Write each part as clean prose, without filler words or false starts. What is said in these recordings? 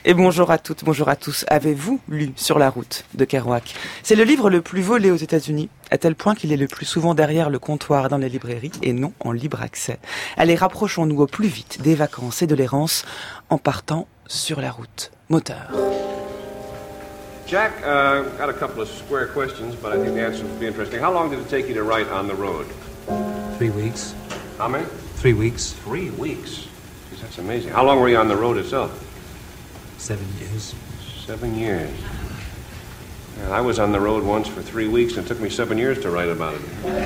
Et bonjour à toutes, bonjour à tous. Avez-vous lu Sur la route de Kerouac? C'est le livre le plus volé aux États-Unis, à tel point qu'il est le plus souvent derrière le comptoir dans les librairies et non en libre accès. Allez, rapprochons-nous au plus vite des vacances et de l'errance en partant sur la route. Moteur. Jack, got a couple of square questions, but I think the answers will be interesting. How long did it take you to write On the Road? 3 weeks. How many? 3 weeks. 3 weeks. Jeez, that's amazing. How long were you on the road itself? 7 years. 7 years. Yeah, I was on the road once for 3 weeks, and it took me 7 years to write about it.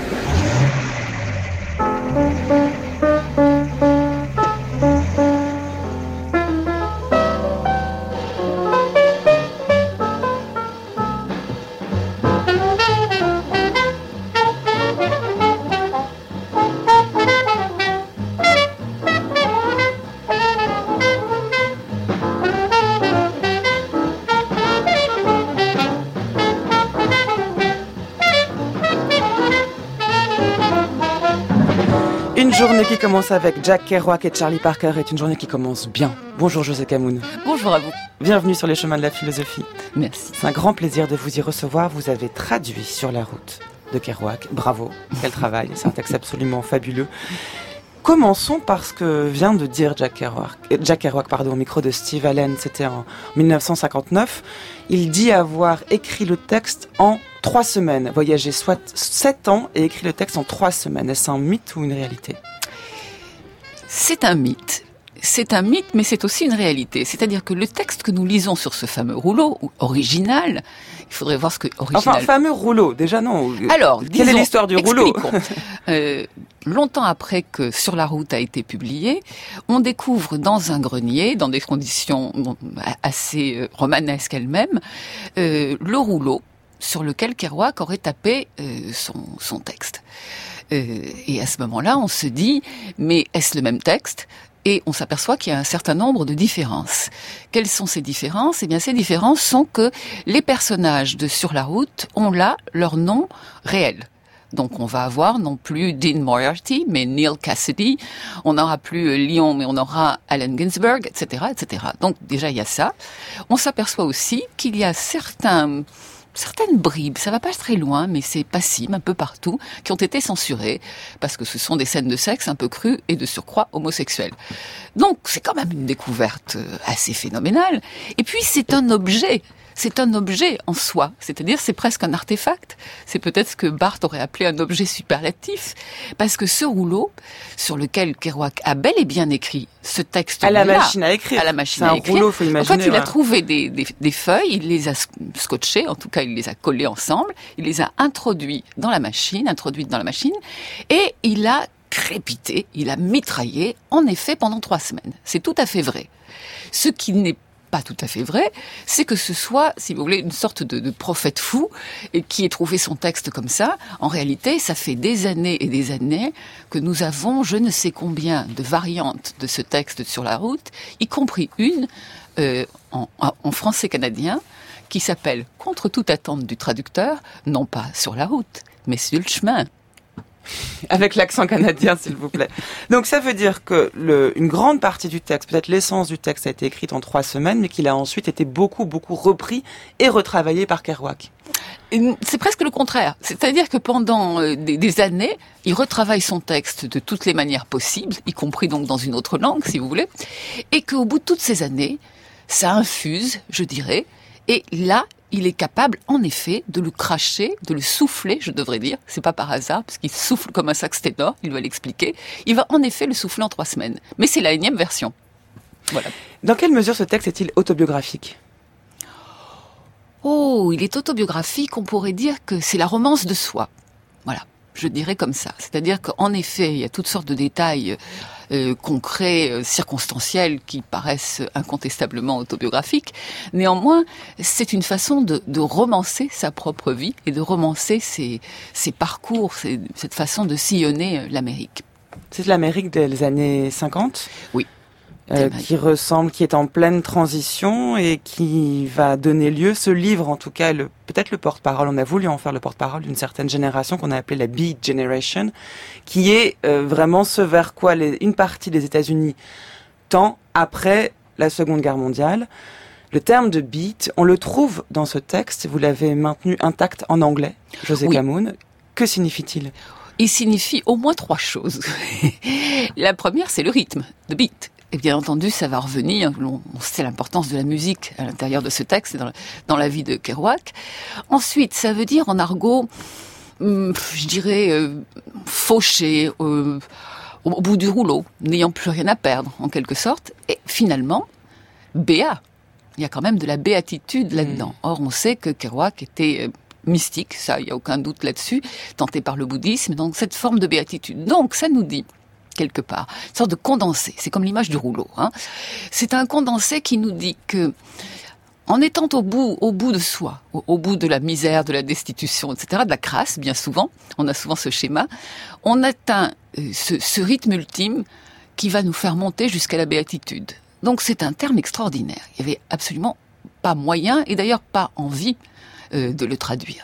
Une journée qui commence avec Jack Kerouac et Charlie Parker est une journée qui commence bien. Bonjour José Camoun. Bonjour à vous. Bienvenue sur les chemins de la philosophie. Merci. C'est un grand plaisir de vous y recevoir. Vous avez traduit Sur la route de Kerouac. Bravo, quel travail. C'est un texte absolument fabuleux. Commençons par ce que vient de dire Jack Kerouac, au micro de Steve Allen. C'était en 1959. Il dit avoir écrit le texte en 3 semaines. Voyagé soit 7 ans et écrit le texte en 3 semaines. Est-ce un mythe ou une réalité? C'est un mythe. C'est un mythe, mais c'est aussi une réalité. C'est-à-dire que le texte que nous lisons sur ce fameux rouleau, original, il faudrait voir ce que original... Enfin, fameux rouleau, déjà non. Alors, quelle est l'histoire du rouleau? Longtemps après que Sur la route a été publié, on découvre dans un grenier, dans des conditions assez romanesques elles-mêmes, le rouleau sur lequel Kerouac aurait tapé son texte. Et à ce moment-là, on se dit, mais est-ce le même texte ? Et on s'aperçoit qu'il y a un certain nombre de différences. Quelles sont ces différences? Eh bien, ces différences sont que les personnages de Sur la route ont là leur nom réel. Donc, on va avoir non plus Dean Moriarty, mais Neal Cassidy. On n'aura plus Lyon, mais on aura Allen Ginsberg, etc., etc. Donc, déjà, il y a ça. On s'aperçoit aussi qu'il y a certaines bribes, ça va pas très loin, mais c'est passible un peu partout, qui ont été censurées, parce que ce sont des scènes de sexe un peu crues et de surcroît homosexuelles. Donc, c'est quand même une découverte assez phénoménale. Et puis, c'est un objet en soi, c'est-à-dire c'est presque un artefact. C'est peut-être ce que Barthes aurait appelé un objet superlatif, parce que ce rouleau, sur lequel Kerouac a bel et bien écrit ce texte à la machine à écrire. C'est un rouleau, faut imaginer. En fait, il a trouvé des feuilles, il les a scotchées, en tout cas il les a collées ensemble, il les a introduites dans la machine, et il a crépité, il a mitraillé, en effet, pendant 3 semaines. C'est tout à fait vrai. Ce qui n'est pas tout à fait vrai, c'est que ce soit, si vous voulez, une sorte de prophète fou et qui ait trouvé son texte comme ça. En réalité, ça fait des années et des années que nous avons je ne sais combien de variantes de ce texte Sur la route, y compris une en français canadien qui s'appelle, contre toute attente du traducteur, non pas Sur la route, mais Sur le chemin. Avec l'accent canadien, s'il vous plaît. Donc ça veut dire que une grande partie du texte, peut-être l'essence du texte a été écrite en 3 semaines, mais qu'il a ensuite été beaucoup repris et retravaillé par Kerouac. C'est presque le contraire. C'est-à-dire que pendant des années, il retravaille son texte de toutes les manières possibles, y compris donc dans une autre langue, si vous voulez, et qu'au bout de toutes ces années, ça infuse, je dirais, et là, il est capable, en effet, de le cracher, de le souffler, je devrais dire. C'est pas par hasard, parce qu'il souffle comme un sax ténor, il va l'expliquer. Il va en effet le souffler en 3 semaines. Mais c'est la 9e version. Voilà. Dans quelle mesure ce texte est-il autobiographique? Oh, il est autobiographique, on pourrait dire que c'est la romance de soi. Voilà, je dirais comme ça. C'est-à-dire qu'en effet, il y a toutes sortes de détails concrets, circonstanciels, qui paraissent incontestablement autobiographiques. Néanmoins, c'est une façon de romancer sa propre vie et de romancer ses parcours, cette façon de sillonner l'Amérique. C'est l'Amérique des années 50 ? Oui. Qui est en pleine transition et qui va donner lieu, ce livre en tout cas, peut-être le porte-parole, on a voulu en faire le porte-parole d'une certaine génération qu'on a appelée la Beat Generation, qui est vraiment ce vers quoi une partie des États-Unis tend après la Seconde Guerre mondiale. Le terme de beat, on le trouve dans ce texte, vous l'avez maintenu intact en anglais, José Camoun. Que signifie-t-il ? Il signifie au moins 3 choses. La première, c'est le rythme, the beat. Et bien entendu, ça va revenir, on sait l'importance de la musique à l'intérieur de ce texte, dans la vie de Kerouac. Ensuite, ça veut dire en argot, je dirais, fauché, au bout du rouleau, n'ayant plus rien à perdre, en quelque sorte. Et finalement, béat. Il y a quand même de la béatitude là-dedans. Or, on sait que Kerouac était mystique, ça, il n'y a aucun doute là-dessus, tenté par le bouddhisme, donc cette forme de béatitude. Donc, ça nous dit, quelque part, une sorte de condensé, c'est comme l'image du rouleau. C'est un condensé qui nous dit que, en étant au bout de soi, au bout de la misère, de la destitution, etc., de la crasse, bien souvent, on a souvent ce schéma, on atteint ce rythme ultime qui va nous faire monter jusqu'à la béatitude. Donc c'est un terme extraordinaire. Il n'y avait absolument pas moyen, et d'ailleurs pas envie, de le traduire.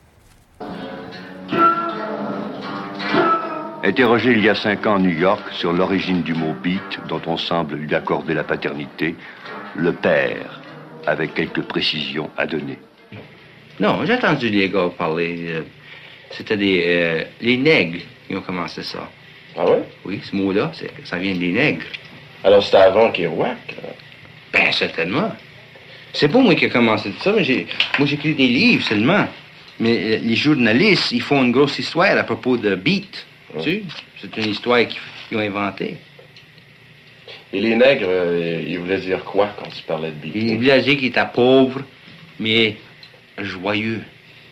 Interrogé il y a 5 ans à New York sur l'origine du mot beat, dont on semble lui accorder la paternité, le père, avec quelques précisions à donner. Non, j'ai entendu les gars parler. C'était les nègres qui ont commencé ça. Ah ouais? Oui, ce mot-là, ça vient des nègres. Alors c'était avant Kerouac? Ben, certainement. C'est pas moi qui ai commencé tout ça, mais j'écris des livres seulement. Mais les journalistes, ils font une grosse histoire à propos de beat. Tu sais? C'est une histoire qu'ils ont inventée. Et les nègres, ils voulaient dire quoi quand tu parlais de beat? Ils voulaient dire qu'ils étaient pauvres, mais joyeux.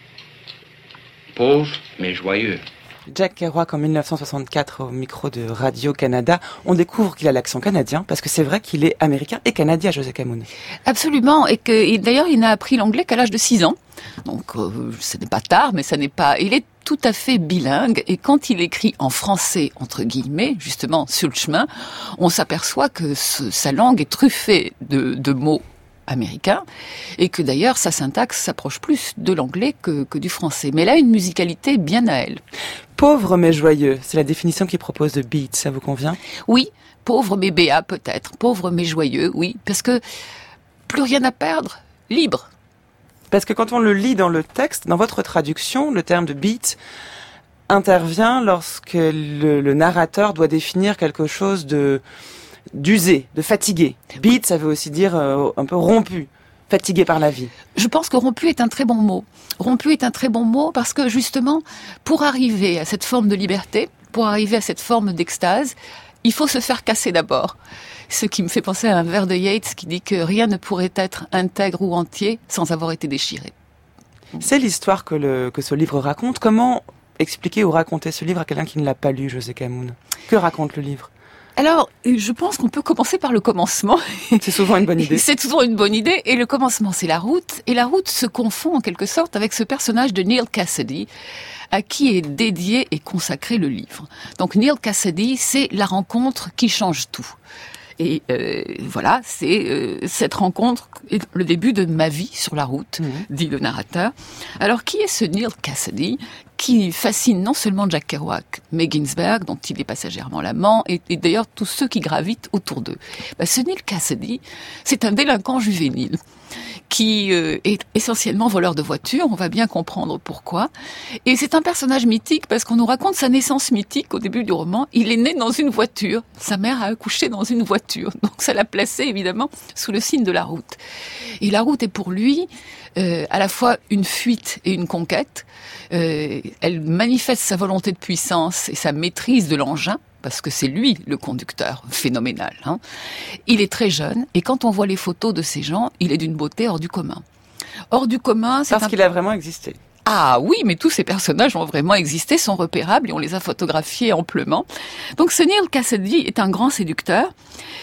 Pauvres, mais joyeux. Jack Kerouac en 1964 au micro de Radio-Canada, on découvre qu'il a l'accent canadien parce que c'est vrai qu'il est américain et canadien, José Camoun. Absolument, et d'ailleurs il n'a appris l'anglais qu'à l'âge de 6 ans. Donc ce n'est pas tard, mais ça n'est pas... Il est tout à fait bilingue et quand il écrit en français, entre guillemets, justement sur le chemin, on s'aperçoit que sa langue est truffée de mots américain, et que d'ailleurs sa syntaxe s'approche plus de l'anglais que du français. Mais elle a une musicalité bien à elle. Pauvre mais joyeux, c'est la définition qu'il propose de beat, ça vous convient? Oui, pauvre mais béat peut-être, pauvre mais joyeux, oui, parce que plus rien à perdre, libre. Parce que quand on le lit dans le texte, dans votre traduction, le terme de beat intervient lorsque le narrateur doit définir quelque chose d'usé, de fatigué. Beat, ça veut aussi dire un peu rompu, fatigué par la vie. Je pense que rompu est un très bon mot. Rompu est un très bon mot parce que justement, pour arriver à cette forme de liberté, pour arriver à cette forme d'extase, il faut se faire casser d'abord. Ce qui me fait penser à un vers de Yeats qui dit que rien ne pourrait être intègre ou entier sans avoir été déchiré. C'est l'histoire que ce livre raconte. Comment expliquer ou raconter ce livre à quelqu'un qui ne l'a pas lu, José Camoun? Que raconte le livre? Alors, je pense qu'on peut commencer par le commencement. C'est souvent une bonne idée. C'est toujours une bonne idée. Et le commencement, c'est la route. Et la route se confond en quelque sorte avec ce personnage de Neal Cassady, à qui est dédié et consacré le livre. Donc Neal Cassady, c'est la rencontre qui change tout. Et voilà, c'est cette rencontre, le début de ma vie sur la route, dit le narrateur. Alors, qui est ce Neal Cassady qui fascine non seulement Jack Kerouac, mais Ginsberg, dont il est passagèrement l'amant, et d'ailleurs tous ceux qui gravitent autour d'eux? Ce Neal Cassady, c'est un délinquant juvénile qui est essentiellement voleur de voitures, on va bien comprendre pourquoi. Et c'est un personnage mythique parce qu'on nous raconte sa naissance mythique au début du roman. Il est né dans une voiture, sa mère a accouché dans une voiture, donc ça l'a placé évidemment sous le signe de la route. Et la route est pour lui à la fois une fuite et une conquête. Elle manifeste sa volonté de puissance et sa maîtrise de l'engin, parce que c'est lui le conducteur phénoménal. Il est très jeune, et quand on voit les photos de ces gens, il est d'une beauté hors du commun. Hors du commun, c'est parce qu'il a vraiment existé. Ah oui, mais tous ces personnages ont vraiment existé, sont repérables, et on les a photographiés amplement. Donc ce Neal Cassady est un grand séducteur.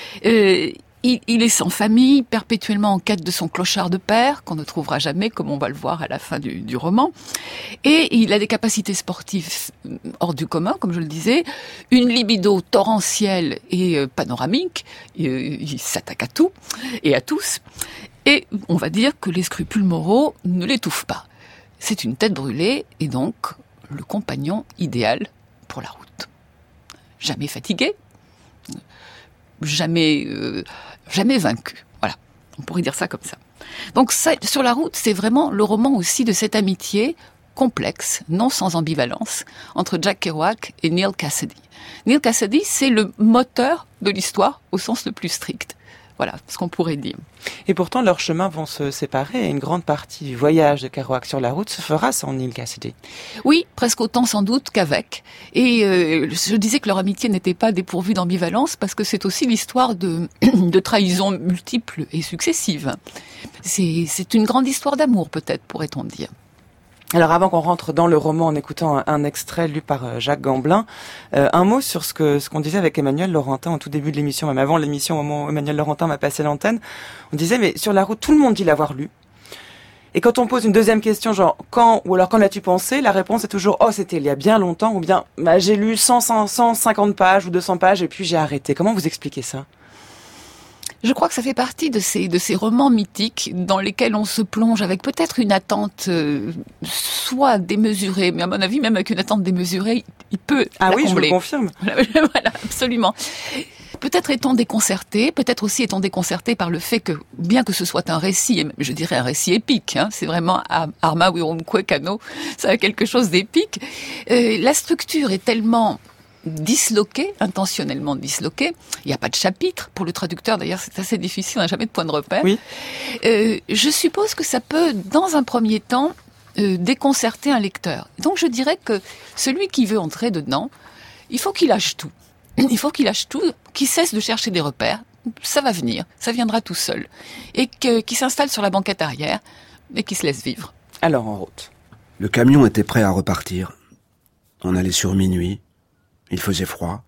Il est sans famille, perpétuellement en quête de son clochard de père, qu'on ne trouvera jamais, comme on va le voir à la fin du roman. Et il a des capacités sportives hors du commun, comme je le disais, une libido torrentielle et panoramique. Il s'attaque à tout et à tous. Et on va dire que les scrupules moraux ne l'étouffent pas. C'est une tête brûlée et donc le compagnon idéal pour la route. Jamais fatigué, jamais vaincu. Voilà. On pourrait dire ça comme ça. Donc ça, Sur la route, c'est vraiment le roman aussi de cette amitié complexe, non sans ambivalence, entre Jack Kerouac et Neal Cassady. Neal Cassady, c'est le moteur de l'histoire au sens le plus strict. Voilà ce qu'on pourrait dire. Et pourtant, leurs chemins vont se séparer et une grande partie du voyage de Kerouac sur la route se fera sans Neal Cassady. Oui, presque autant sans doute qu'avec. Et je disais que leur amitié n'était pas dépourvue d'ambivalence parce que c'est aussi l'histoire de trahisons multiples et successives. C'est une grande histoire d'amour, peut-être, pourrait-on dire. Alors avant qu'on rentre dans le roman en écoutant un extrait lu par Jacques Gamblin, un mot sur ce qu'on disait avec Emmanuel Laurentin au tout début de l'émission, même avant l'émission, au moment où Emmanuel Laurentin m'a passé l'antenne. On disait, mais sur la route, tout le monde dit l'avoir lu. Et quand on pose une deuxième question, genre quand, ou alors quand l'as-tu pensé, la réponse est toujours, oh c'était il y a bien longtemps, ou bien j'ai lu 150 pages ou 200 pages et puis j'ai arrêté. Comment vous expliquez ça ? Je crois que ça fait partie de ces romans mythiques dans lesquels on se plonge avec peut-être une attente soit démesurée, mais à mon avis, même avec une attente démesurée, il peut la oui, combler. Je vous le confirme. Voilà, absolument. Peut-être est-on déconcerté, peut-être aussi est-on déconcerté par le fait que, bien que ce soit un récit, je dirais un récit épique, c'est vraiment Arma Wirumkwe Kano, ça a quelque chose d'épique, la structure est tellement disloqué, intentionnellement disloqué. Il n'y a pas de chapitre. Pour le traducteur, d'ailleurs, c'est assez difficile, on n'a jamais de point de repère. Oui. Je suppose que ça peut, dans un premier temps, déconcerter un lecteur. Donc je dirais que celui qui veut entrer dedans, il faut qu'il lâche tout. Il faut qu'il lâche tout, qu'il cesse de chercher des repères. Ça va venir, ça viendra tout seul. Et qu'il s'installe sur la banquette arrière et qu'il se laisse vivre. Alors, en route. Le camion était prêt à repartir. On allait sur minuit. Il faisait froid.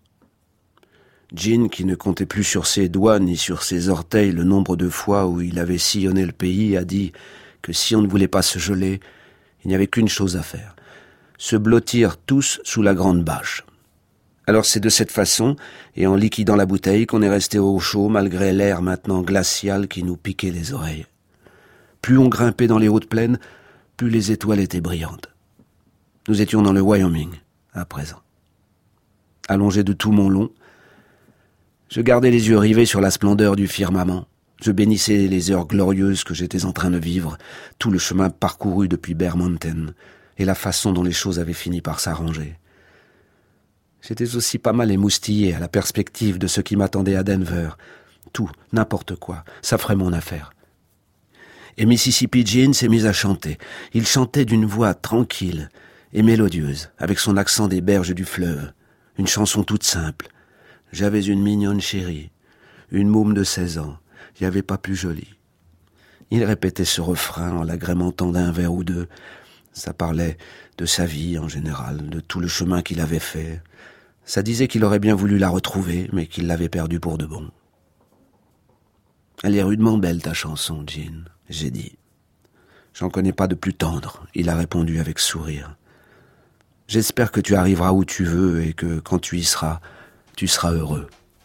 Jean, qui ne comptait plus sur ses doigts ni sur ses orteils le nombre de fois où il avait sillonné le pays, a dit que si on ne voulait pas se geler, il n'y avait qu'une chose à faire, se blottir tous sous la grande bâche. Alors c'est de cette façon, et en liquidant la bouteille, qu'on est resté au chaud malgré l'air maintenant glacial qui nous piquait les oreilles. Plus on grimpait dans les hautes plaines, plus les étoiles étaient brillantes. Nous étions dans le Wyoming, à présent. Allongé de tout mon long, je gardais les yeux rivés sur la splendeur du firmament. Je bénissais les heures glorieuses que j'étais en train de vivre, tout le chemin parcouru depuis Bear Mountain, et la façon dont les choses avaient fini par s'arranger. J'étais aussi pas mal émoustillé à la perspective de ce qui m'attendait à Denver. Tout, n'importe quoi, ça ferait mon affaire. Et Mississippi Gene s'est mis à chanter. Il chantait d'une voix tranquille et mélodieuse, avec son accent des berges du fleuve. Une chanson toute simple. J'avais une mignonne chérie, une môme de 16 ans. Il n'y avait pas plus jolie. Il répétait ce refrain en l'agrémentant d'un vers ou deux. Ça parlait de sa vie en général, de tout le chemin qu'il avait fait. Ça disait qu'il aurait bien voulu la retrouver, mais qu'il l'avait perdue pour de bon. Elle est rudement belle ta chanson, Jean, j'ai dit. J'en connais pas de plus tendre, il a répondu avec sourire. J'espère que tu arriveras où tu veux et que quand tu y seras, tu seras heureux.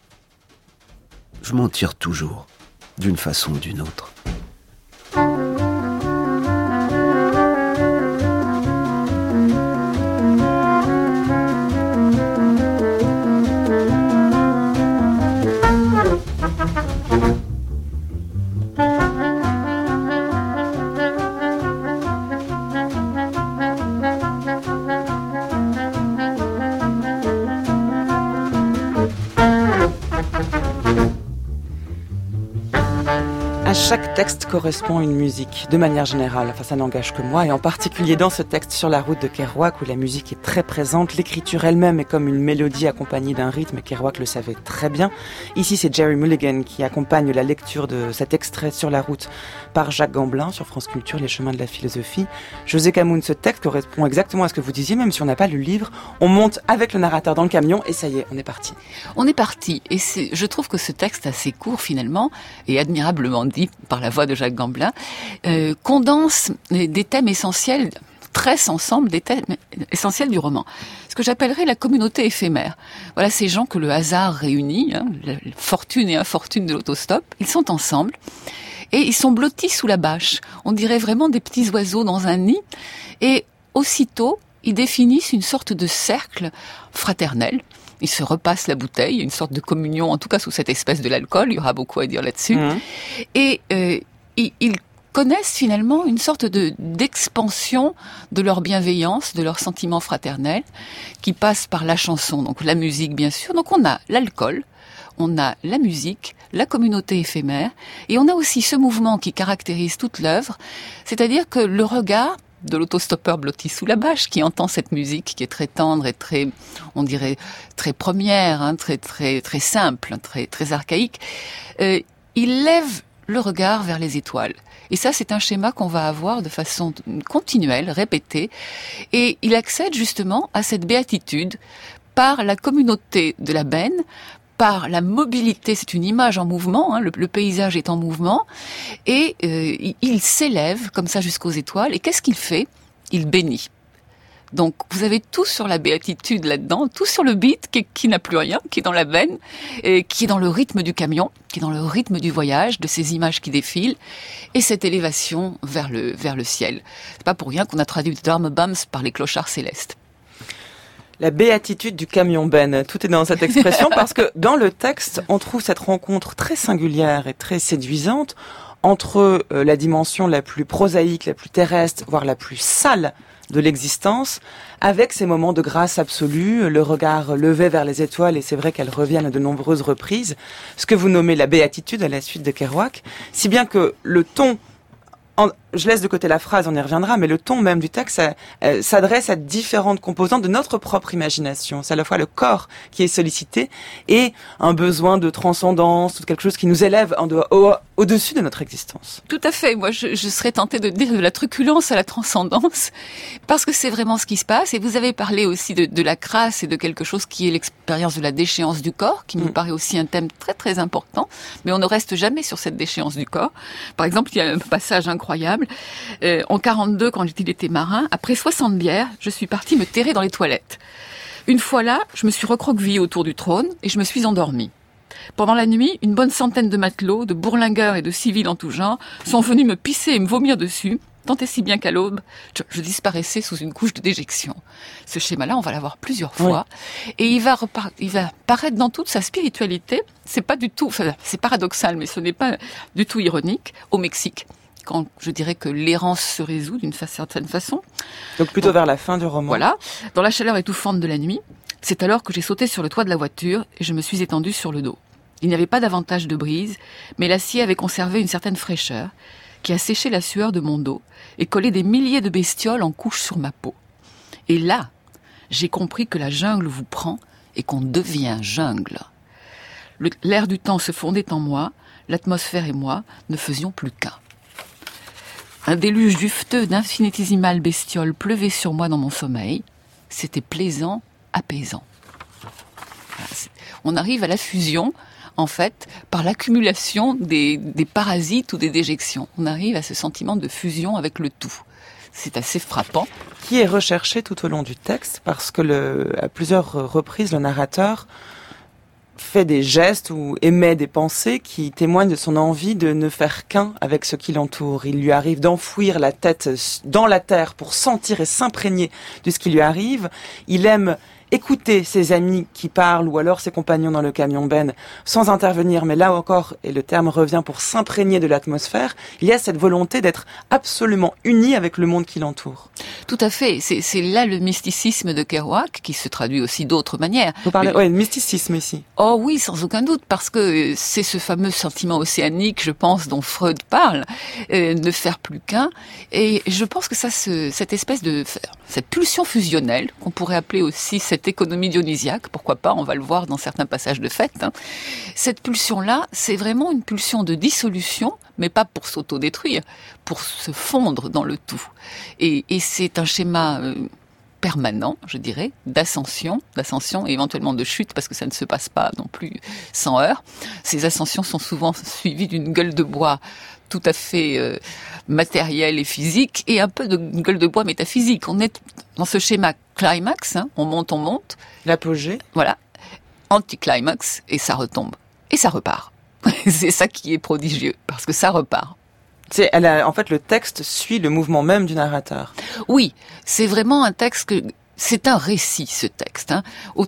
Je m'en tire toujours, d'une façon ou d'une autre. Chaque texte correspond à une musique, de manière générale, enfin ça n'engage que moi, et en particulier dans ce texte sur la route de Kerouac où la musique est très présente, l'écriture elle-même est comme une mélodie accompagnée d'un rythme, et Kerouac le savait très bien. Ici c'est Jerry Mulligan qui accompagne la lecture de cet extrait sur la route par Jacques Gamblin sur France Culture, Les chemins de la philosophie. José Camoun, ce texte correspond exactement à ce que vous disiez, même si on n'a pas lu le livre, on monte avec le narrateur dans le camion et ça y est, on est parti. On est parti, et je trouve que ce texte assez court finalement, et admirablement dit par la voix de Jacques Gamblin, condense des thèmes essentiels, tresse ensemble des thèmes essentiels du roman. Ce que j'appellerais la communauté éphémère. Voilà ces gens que le hasard réunit, la fortune et infortune de l'autostop, ils sont ensemble et ils sont blottis sous la bâche. On dirait vraiment des petits oiseaux dans un nid et aussitôt, ils définissent une sorte de cercle fraternel, Ils se repassent la bouteille, une sorte de communion, en tout cas sous cette espèce de l'alcool. Il y aura beaucoup à dire là-dessus. Et ils connaissent finalement une sorte d'expansion de leur bienveillance, de leur sentiment fraternel, qui passe par la chanson, donc la musique bien sûr. Donc on a l'alcool, on a la musique, la communauté éphémère, et on a aussi ce mouvement qui caractérise toute l'œuvre, c'est-à-dire que le regard de l'autostoppeur blotti sous la bâche qui entend cette musique qui est très tendre et très, on dirait, très première, hein, très simple, très archaïque, il lève le regard vers les étoiles. Et ça, c'est un schéma qu'on va avoir de façon continuelle, répétée. Et il accède justement à cette béatitude par la communauté de la benne, par la mobilité, c'est une image en mouvement, hein, le paysage est en mouvement, et il s'élève comme ça jusqu'aux étoiles. Et qu'est-ce qu'il fait ? Il bénit. Donc vous avez tout sur la béatitude là-dedans, tout sur le beat qui n'a plus rien, qui est dans la veine, et qui est dans le rythme du camion, qui est dans le rythme du voyage, de ces images qui défilent, et cette élévation vers le ciel. C'est pas pour rien qu'on a traduit Dormebums par les clochards célestes. La béatitude du camion Ben, tout est dans cette expression parce que dans le texte, on trouve cette rencontre très singulière et très séduisante entre la dimension la plus prosaïque, la plus terrestre, voire la plus sale de l'existence, avec ces moments de grâce absolue, le regard levé vers les étoiles, et c'est vrai qu'elles reviennent à de nombreuses reprises, ce que vous nommez la béatitude à la suite de Kerouac, si bien que le ton, je laisse de côté la phrase, on y reviendra, mais le ton même du texte s'adresse à différentes composantes de notre propre imagination. C'est à la fois le corps qui est sollicité et un besoin de transcendance, quelque chose qui nous élève au-dessus de notre existence. Tout à fait. Moi, je serais tentée de dire de la truculence à la transcendance, parce que c'est vraiment ce qui se passe. Et vous avez parlé aussi de la crasse et de quelque chose qui est l'expérience de la déchéance du corps, qui me paraît aussi un thème très très important. Mais on ne reste jamais sur cette déchéance du corps. Par exemple, il y a un passage incroyable. En 42, quand il était marin, après 60 bières, je suis partie me terrer dans les toilettes. Une fois là, je me suis recroquevillée autour du trône et je me suis endormie. Pendant la nuit, une bonne centaine de matelots, de bourlingueurs et de civils en tout genre sont venus me pisser et me vomir dessus, tant et si bien qu'à l'aube, je disparaissais sous une couche de déjection. Ce schéma-là, on va l'avoir plusieurs fois. Oui. Et il va paraître dans toute sa spiritualité. C'est pas du tout, c'est paradoxal, mais ce n'est pas du tout ironique, au Mexique, quand je dirais que l'errance se résout d'une certaine façon. Donc plutôt vers la fin du roman. Voilà. Dans la chaleur étouffante de la nuit, c'est alors que j'ai sauté sur le toit de la voiture et je me suis étendue sur le dos. Il n'y avait pas davantage de brise, mais l'acier avait conservé une certaine fraîcheur qui a séché la sueur de mon dos et collé des milliers de bestioles en couches sur ma peau. Et là, j'ai compris que la jungle vous prend et qu'on devient jungle. L'air du temps se fondait en moi, l'atmosphère et moi ne faisions plus qu'un. Un déluge dufteux d'infinitésimales bestioles pleuvait sur moi dans mon sommeil. C'était plaisant, apaisant. Voilà, on arrive à la fusion, en fait, par l'accumulation des parasites ou des déjections. On arrive à ce sentiment de fusion avec le tout. C'est assez frappant. Qui est recherché tout au long du texte, parce que à plusieurs reprises, le narrateur fait des gestes ou émet des pensées qui témoignent de son envie de ne faire qu'un avec ce qui l'entoure. Il lui arrive d'enfouir la tête dans la terre pour sentir et s'imprégner de ce qui lui arrive. Il aime écouter ses amis qui parlent ou alors ses compagnons dans le camion Ben sans intervenir, mais là encore, et le terme revient, pour s'imprégner de l'atmosphère, il y a cette volonté d'être absolument uni avec le monde qui l'entoure. Tout à fait, c'est là le mysticisme de Kerouac qui se traduit aussi d'autres manières. Vous parlez de mysticisme ici. Oh oui, sans aucun doute, parce que c'est ce fameux sentiment océanique, je pense, dont Freud parle, ne faire plus qu'un, et je pense que ça, cette espèce de cette pulsion fusionnelle, qu'on pourrait appeler aussi cette économie dionysiaque, pourquoi pas, on va le voir dans certains passages de fête, hein. Cette pulsion-là, c'est vraiment une pulsion de dissolution, mais pas pour s'autodétruire, pour se fondre dans le tout. Et c'est un schéma permanent, je dirais, d'ascension et éventuellement de chute, parce que ça ne se passe pas non plus sans heurts. Ces ascensions sont souvent suivies d'une gueule de bois tout à fait matérielle et physique, et un peu de gueule de bois métaphysique. On est dans ce schéma climax, hein, on monte. L'apogée. Voilà. Anticlimax, et ça retombe. Et ça repart. C'est ça qui est prodigieux, parce que ça repart. En fait, le texte suit le mouvement même du narrateur. Oui, c'est vraiment un texte c'est un récit, ce texte, hein. Autant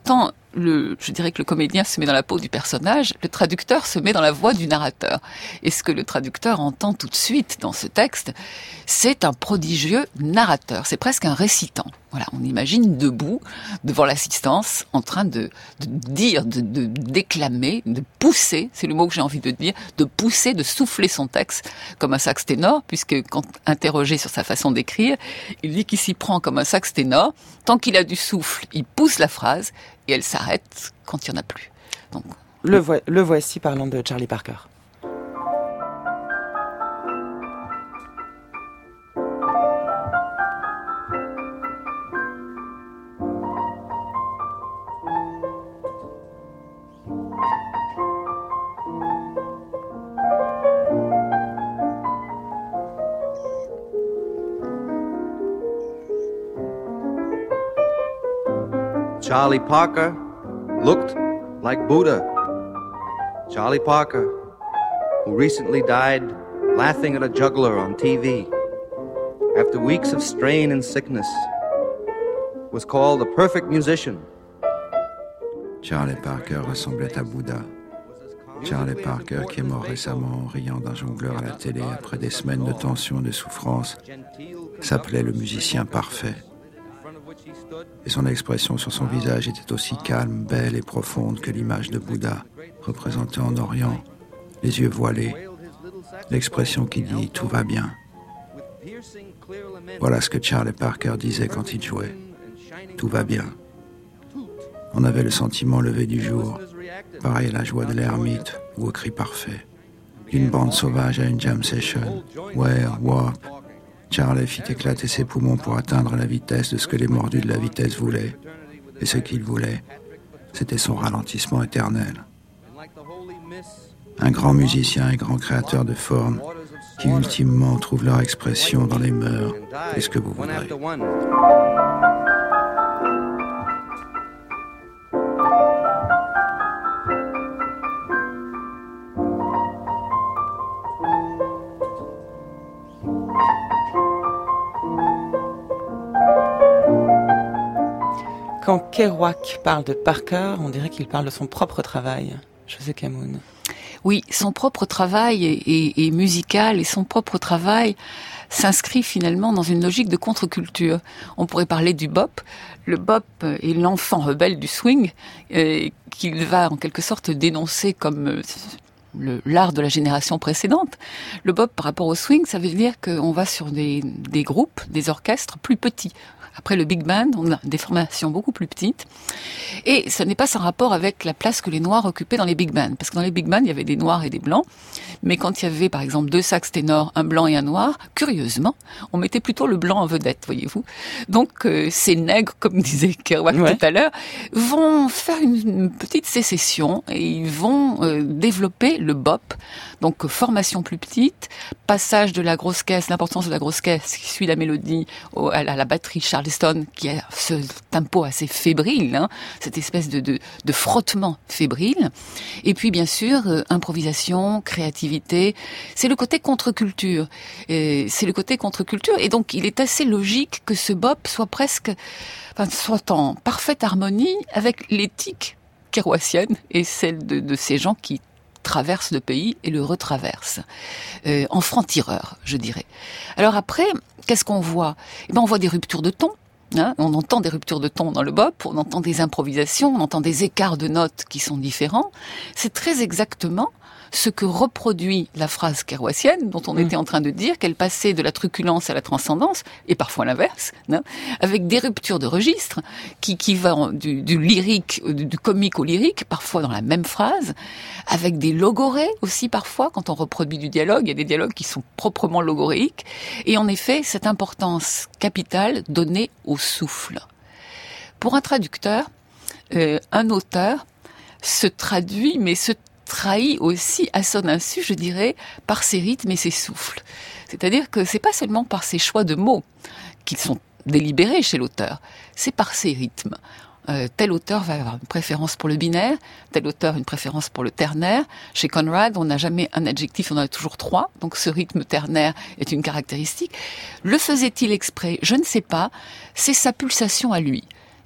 je dirais que le comédien se met dans la peau du personnage, le traducteur se met dans la voix du narrateur. Et ce que le traducteur entend tout de suite dans ce texte, c'est un prodigieux narrateur. C'est presque un récitant. Voilà, on imagine debout, devant l'assistance, en train de dire, de déclamer, de pousser, c'est le mot que j'ai envie de dire, de pousser, de souffler son texte comme un sax ténor, puisque quand interrogé sur sa façon d'écrire, il dit qu'il s'y prend comme un sax ténor. Tant qu'il a du souffle, il pousse la phrase, et elle s'arrête quand il n'y en a plus. Donc, le voici parlant de Charlie Parker. Charlie Parker looked like Buddha. Charlie Parker, who recently died laughing at a juggler on TV after weeks of strain and sickness, was called a perfect musician. Charlie Parker ressemblait à Bouddha. Charlie Parker, qui est mort récemment en riant d'un jongleur à la télé après des semaines de tension et de souffrance, s'appelait le musicien parfait. Et son expression sur son visage était aussi calme, belle et profonde que l'image de Bouddha, représentée en Orient, les yeux voilés, l'expression qui dit « tout va bien ». Voilà ce que Charlie Parker disait quand il jouait. « Tout va bien ». On avait le sentiment levé du jour, pareil à la joie de l'ermite ou au cri parfait. D'une bande sauvage à une jam session, wail, warp, Charlie fit éclater ses poumons pour atteindre la vitesse de ce que les mordus de la vitesse voulaient. Et ce qu'il voulait, c'était son ralentissement éternel. Un grand musicien et grand créateur de formes qui ultimement trouvent leur expression dans les mœurs et ce que vous voudrez. Quand Kerouac parle de Parker, on dirait qu'il parle de son propre travail. José Camoun. Oui, son propre travail est musical et son propre travail s'inscrit finalement dans une logique de contre-culture. On pourrait parler du bop. Le bop est l'enfant rebelle du swing qu'il va en quelque sorte dénoncer comme l'art de la génération précédente. Le bop par rapport au swing, ça veut dire qu'on va sur des groupes, des orchestres plus petits. Après le big band, on a des formations beaucoup plus petites. Et ce n'est pas sans rapport avec la place que les Noirs occupaient dans les big bands. Parce que dans les big bands, il y avait des Noirs et des Blancs. Mais quand il y avait, par exemple, 2 sax ténors, un Blanc et un Noir, curieusement, on mettait plutôt le Blanc en vedette, voyez-vous. Donc, ces nègres, comme disait Kerouac tout à l'heure, vont faire une petite sécession et ils vont développer le bop. Donc, formation plus petite, passage de la grosse caisse, l'importance de la grosse caisse qui suit la mélodie à la batterie Charleston, qui a ce tempo assez fébrile, hein, cette espèce de frottement fébrile. Et puis, bien sûr, improvisation, créativité. C'est le côté contre-culture. Et donc, il est assez logique que ce bop soit en parfaite harmonie avec l'éthique kerouacienne et celle de ces gens qui traverse le pays et le retraverse en franc-tireur, je dirais. Alors après, qu'est-ce qu'on voit ? On voit des ruptures de ton. Hein, on entend des ruptures de ton dans le bop, on entend des improvisations, on entend des écarts de notes qui sont différents. C'est très exactement ce que reproduit la phrase kerouacienne dont on était en train de dire qu'elle passait de la truculence à la transcendance, et parfois l'inverse, hein, avec des ruptures de registre qui vont du lyrique, du comique au lyrique, parfois dans la même phrase, avec des logorées aussi parfois, quand on reproduit du dialogue, il y a des dialogues qui sont proprement logoréiques, et en effet, cette importance capitale donnée au souffle. Pour un traducteur, un auteur se traduit, mais se trahit aussi à son insu, je dirais, par ses rythmes et ses souffles. C'est-à-dire que c'est pas seulement par ses choix de mots qui sont délibérés chez l'auteur, c'est par ses rythmes. Tel auteur va avoir une préférence pour le binaire, tel auteur une préférence pour le ternaire. Chez Conrad, on n'a jamais un adjectif, on en a toujours 3, donc ce rythme ternaire est une caractéristique. Le faisait-il exprès ? Je ne sais pas, c'est sa pulsation à lui.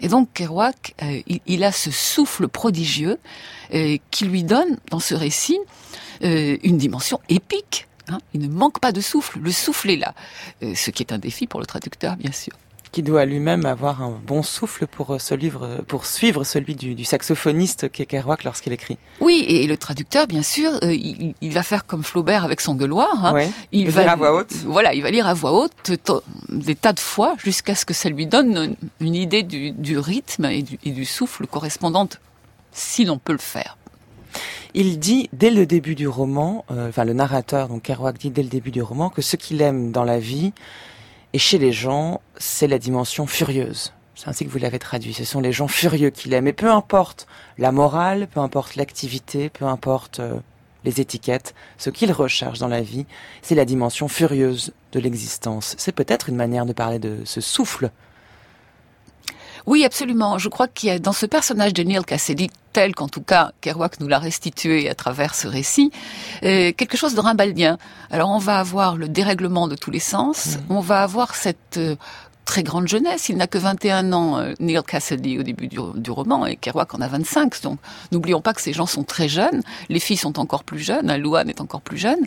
Et donc Kerouac, il a ce souffle prodigieux qui lui donne, dans ce récit, une dimension épique. Il ne manque pas de souffle, le souffle est là. Ce qui est un défi pour le traducteur, bien sûr. Qui doit lui-même avoir un bon souffle pour suivre celui du saxophoniste qu'est Kerouac lorsqu'il écrit. Oui, et le traducteur, bien sûr, il va faire comme Flaubert avec son gueuloir. Ouais, il va lire à voix haute. Voilà, il va lire à voix haute des tas de fois jusqu'à ce que ça lui donne une idée du rythme et du souffle correspondante, si l'on peut le faire. Il dit dès le début du roman, le narrateur, donc Kerouac, dit dès le début du roman que ce qu'il aime dans la vie et chez les gens, c'est la dimension furieuse. C'est ainsi que vous l'avez traduit. Ce sont les gens furieux qu'il aime. Et peu importe la morale, peu importe l'activité, peu importe les étiquettes, ce qu'il recherche dans la vie, c'est la dimension furieuse de l'existence. C'est peut-être une manière de parler de ce souffle. Oui, absolument. Je crois qu'il y a dans ce personnage de Neal Cassady, tel qu'en tout cas Kerouac nous l'a restitué à travers ce récit, quelque chose de rimbaldien. Alors on va avoir le dérèglement de tous les sens, on va avoir cette très grande jeunesse. Il n'a que 21 ans, Neal Cassady, au début du roman, et Kerouac en a 25. Donc n'oublions pas que ces gens sont très jeunes. Les filles sont encore plus jeunes, Louane est encore plus jeune.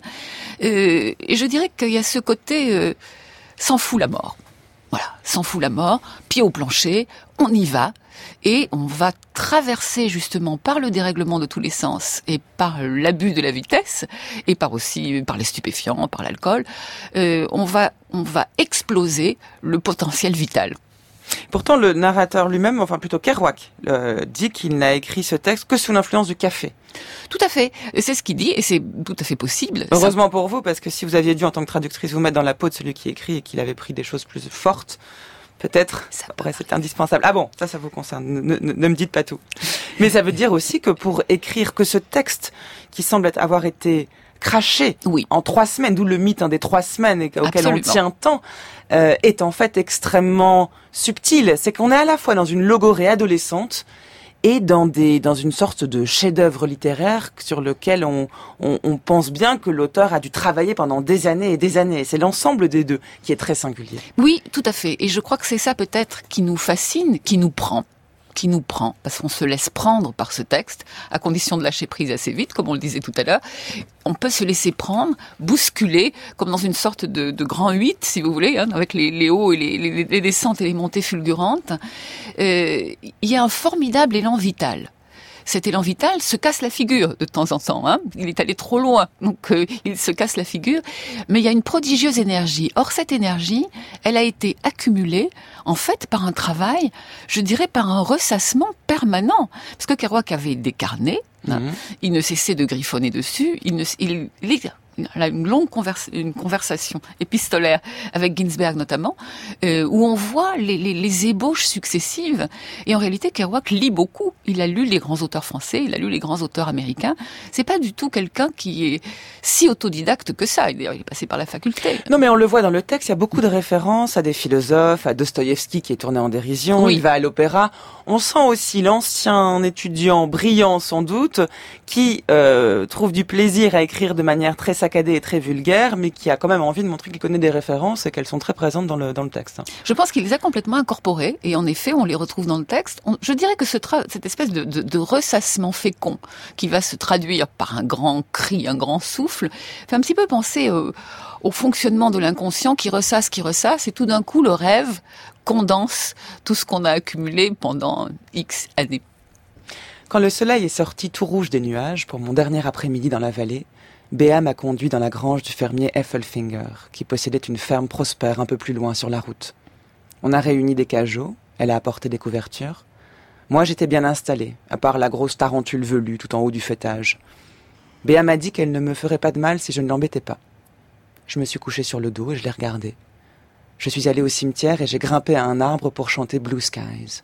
Et je dirais qu'il y a ce côté s'en fout la mort. Voilà, s'en fout la mort, pied au plancher, on y va, et on va traverser justement par le dérèglement de tous les sens, et par l'abus de la vitesse, et par les stupéfiants, par l'alcool, on va exploser le potentiel vital. Pourtant, le narrateur lui-même, enfin plutôt Kerouac, dit qu'il n'a écrit ce texte que sous l'influence du café. Tout à fait, c'est ce qu'il dit, et c'est tout à fait possible. Heureusement pour vous, parce que si vous aviez dû, en tant que traductrice, vous mettre dans la peau de celui qui écrit et qu'il avait pris des choses plus fortes, peut-être, après c'est indispensable. Ah bon, ça vous concerne, ne me dites pas tout. Mais ça veut dire aussi que pour écrire que ce texte, qui semble avoir été craché en 3 semaines, d'où le mythe des 3 semaines auquel on tient tant, est en fait extrêmement subtil. C'est qu'on est à la fois dans une logorrhée adolescente et dans une sorte de chef-d'œuvre littéraire sur lequel on pense bien que l'auteur a dû travailler pendant des années et des années. Et c'est l'ensemble des deux qui est très singulier. Oui, tout à fait. Et je crois que c'est ça peut-être qui nous fascine, qui nous prend, parce qu'on se laisse prendre par ce texte, à condition de lâcher prise assez vite, comme on le disait tout à l'heure. On peut se laisser prendre, bousculer, comme dans une sorte de grand 8, si vous voulez, avec les hauts et les descentes et les montées fulgurantes. Il y a un formidable élan vital. Cet élan vital se casse la figure de temps en temps. Il est allé trop loin, donc il se casse la figure. Mais il y a une prodigieuse énergie. Or, cette énergie, elle a été accumulée, en fait, par un travail, je dirais par un ressassement permanent. Parce que Kerouac avait des carnets, il ne cessait de griffonner dessus, il a une longue conversation épistolaire avec Ginsberg notamment, où on voit les ébauches successives. Et en réalité, Kerouac lit beaucoup. Il a lu les grands auteurs français, il a lu les grands auteurs américains. C'est pas du tout quelqu'un qui est si autodidacte que ça. D'ailleurs, il est passé par la faculté. Non, mais on le voit dans le texte, il y a beaucoup de références à des philosophes, à Dostoïevski qui est tourné en dérision, il va à l'opéra. On sent aussi l'ancien étudiant brillant sans doute, qui trouve du plaisir à écrire de manière très saccadée et très vulgaire, mais qui a quand même envie de montrer qu'il connaît des références et qu'elles sont très présentes dans le texte. Je pense qu'il les a complètement incorporées, et en effet, on les retrouve dans le texte. Je dirais que cette espèce de ressassement fécond, qui va se traduire par un grand cri, un grand souffle, fait un petit peu penser au fonctionnement de l'inconscient qui ressasse, et tout d'un coup, le rêve condense tout ce qu'on a accumulé pendant X années. Quand le soleil est sorti tout rouge des nuages, pour mon dernier après-midi dans la vallée, Béa m'a conduit dans la grange du fermier Effelfinger, qui possédait une ferme prospère un peu plus loin sur la route. On a réuni des cageots, elle a apporté des couvertures. Moi, j'étais bien installé, à part la grosse tarentule velue tout en haut du feuillage. Béa m'a dit qu'elle ne me ferait pas de mal si je ne l'embêtais pas. Je me suis couché sur le dos et je l'ai regardé. Je suis allé au cimetière et j'ai grimpé à un arbre pour chanter Blue Skies.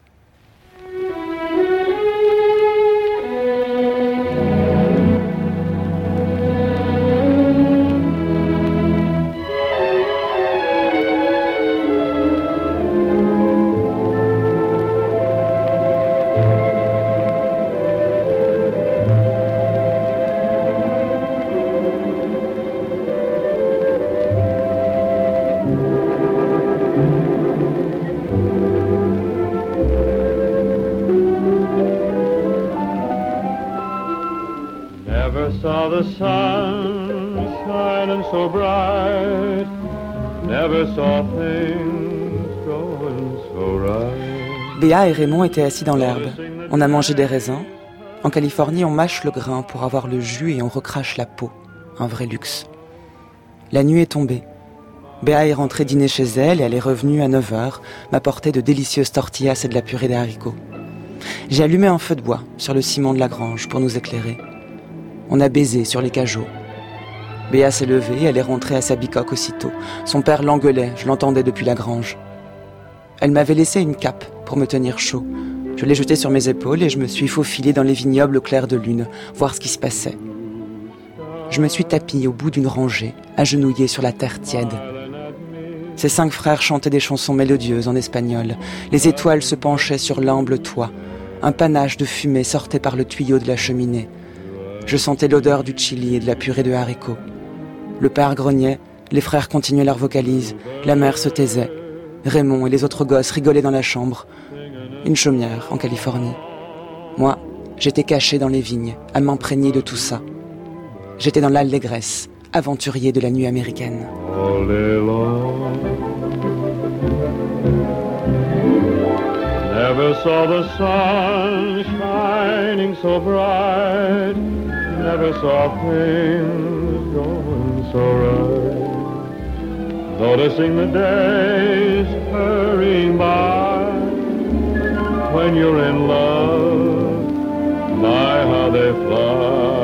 saw the sun shining so bright, never saw things going so right. Béa et Raymond étaient assis dans l'herbe. On a mangé des raisins. En Californie, on mâche le grain pour avoir le jus et on recrache la peau. Un vrai luxe. La nuit est tombée. Béa est rentrée dîner chez elle et elle est revenue à 9h, m'apporter de délicieuses tortillas et de la purée des haricots. J'ai allumé un feu de bois sur le ciment de la grange pour nous éclairer. On a baisé sur les cajots. Béa s'est levée, elle est rentrée à sa bicoque aussitôt. Son père l'engueulait, je l'entendais depuis la grange. Elle m'avait laissé une cape pour me tenir chaud. Je l'ai jetée sur mes épaules et je me suis faufilée dans les vignobles au clair de lune, voir ce qui se passait. Je me suis tapie au bout d'une rangée, agenouillée sur la terre tiède. Ses 5 frères chantaient des chansons mélodieuses en espagnol. Les étoiles se penchaient sur l'humble toit. Un panache de fumée sortait par le tuyau de la cheminée. Je sentais l'odeur du chili et de la purée de haricots. Le père grognait, les frères continuaient leur vocalise, la mère se taisait. Raymond et les autres gosses rigolaient dans la chambre. Une chaumière en Californie. Moi, j'étais caché dans les vignes, à m'imprégner de tout ça. J'étais dans l'allégresse, aventurier de la nuit américaine. All day long, never saw the sun shining so bright, never saw things going so right, noticing the days hurrying by, when you're in love, my how they fly.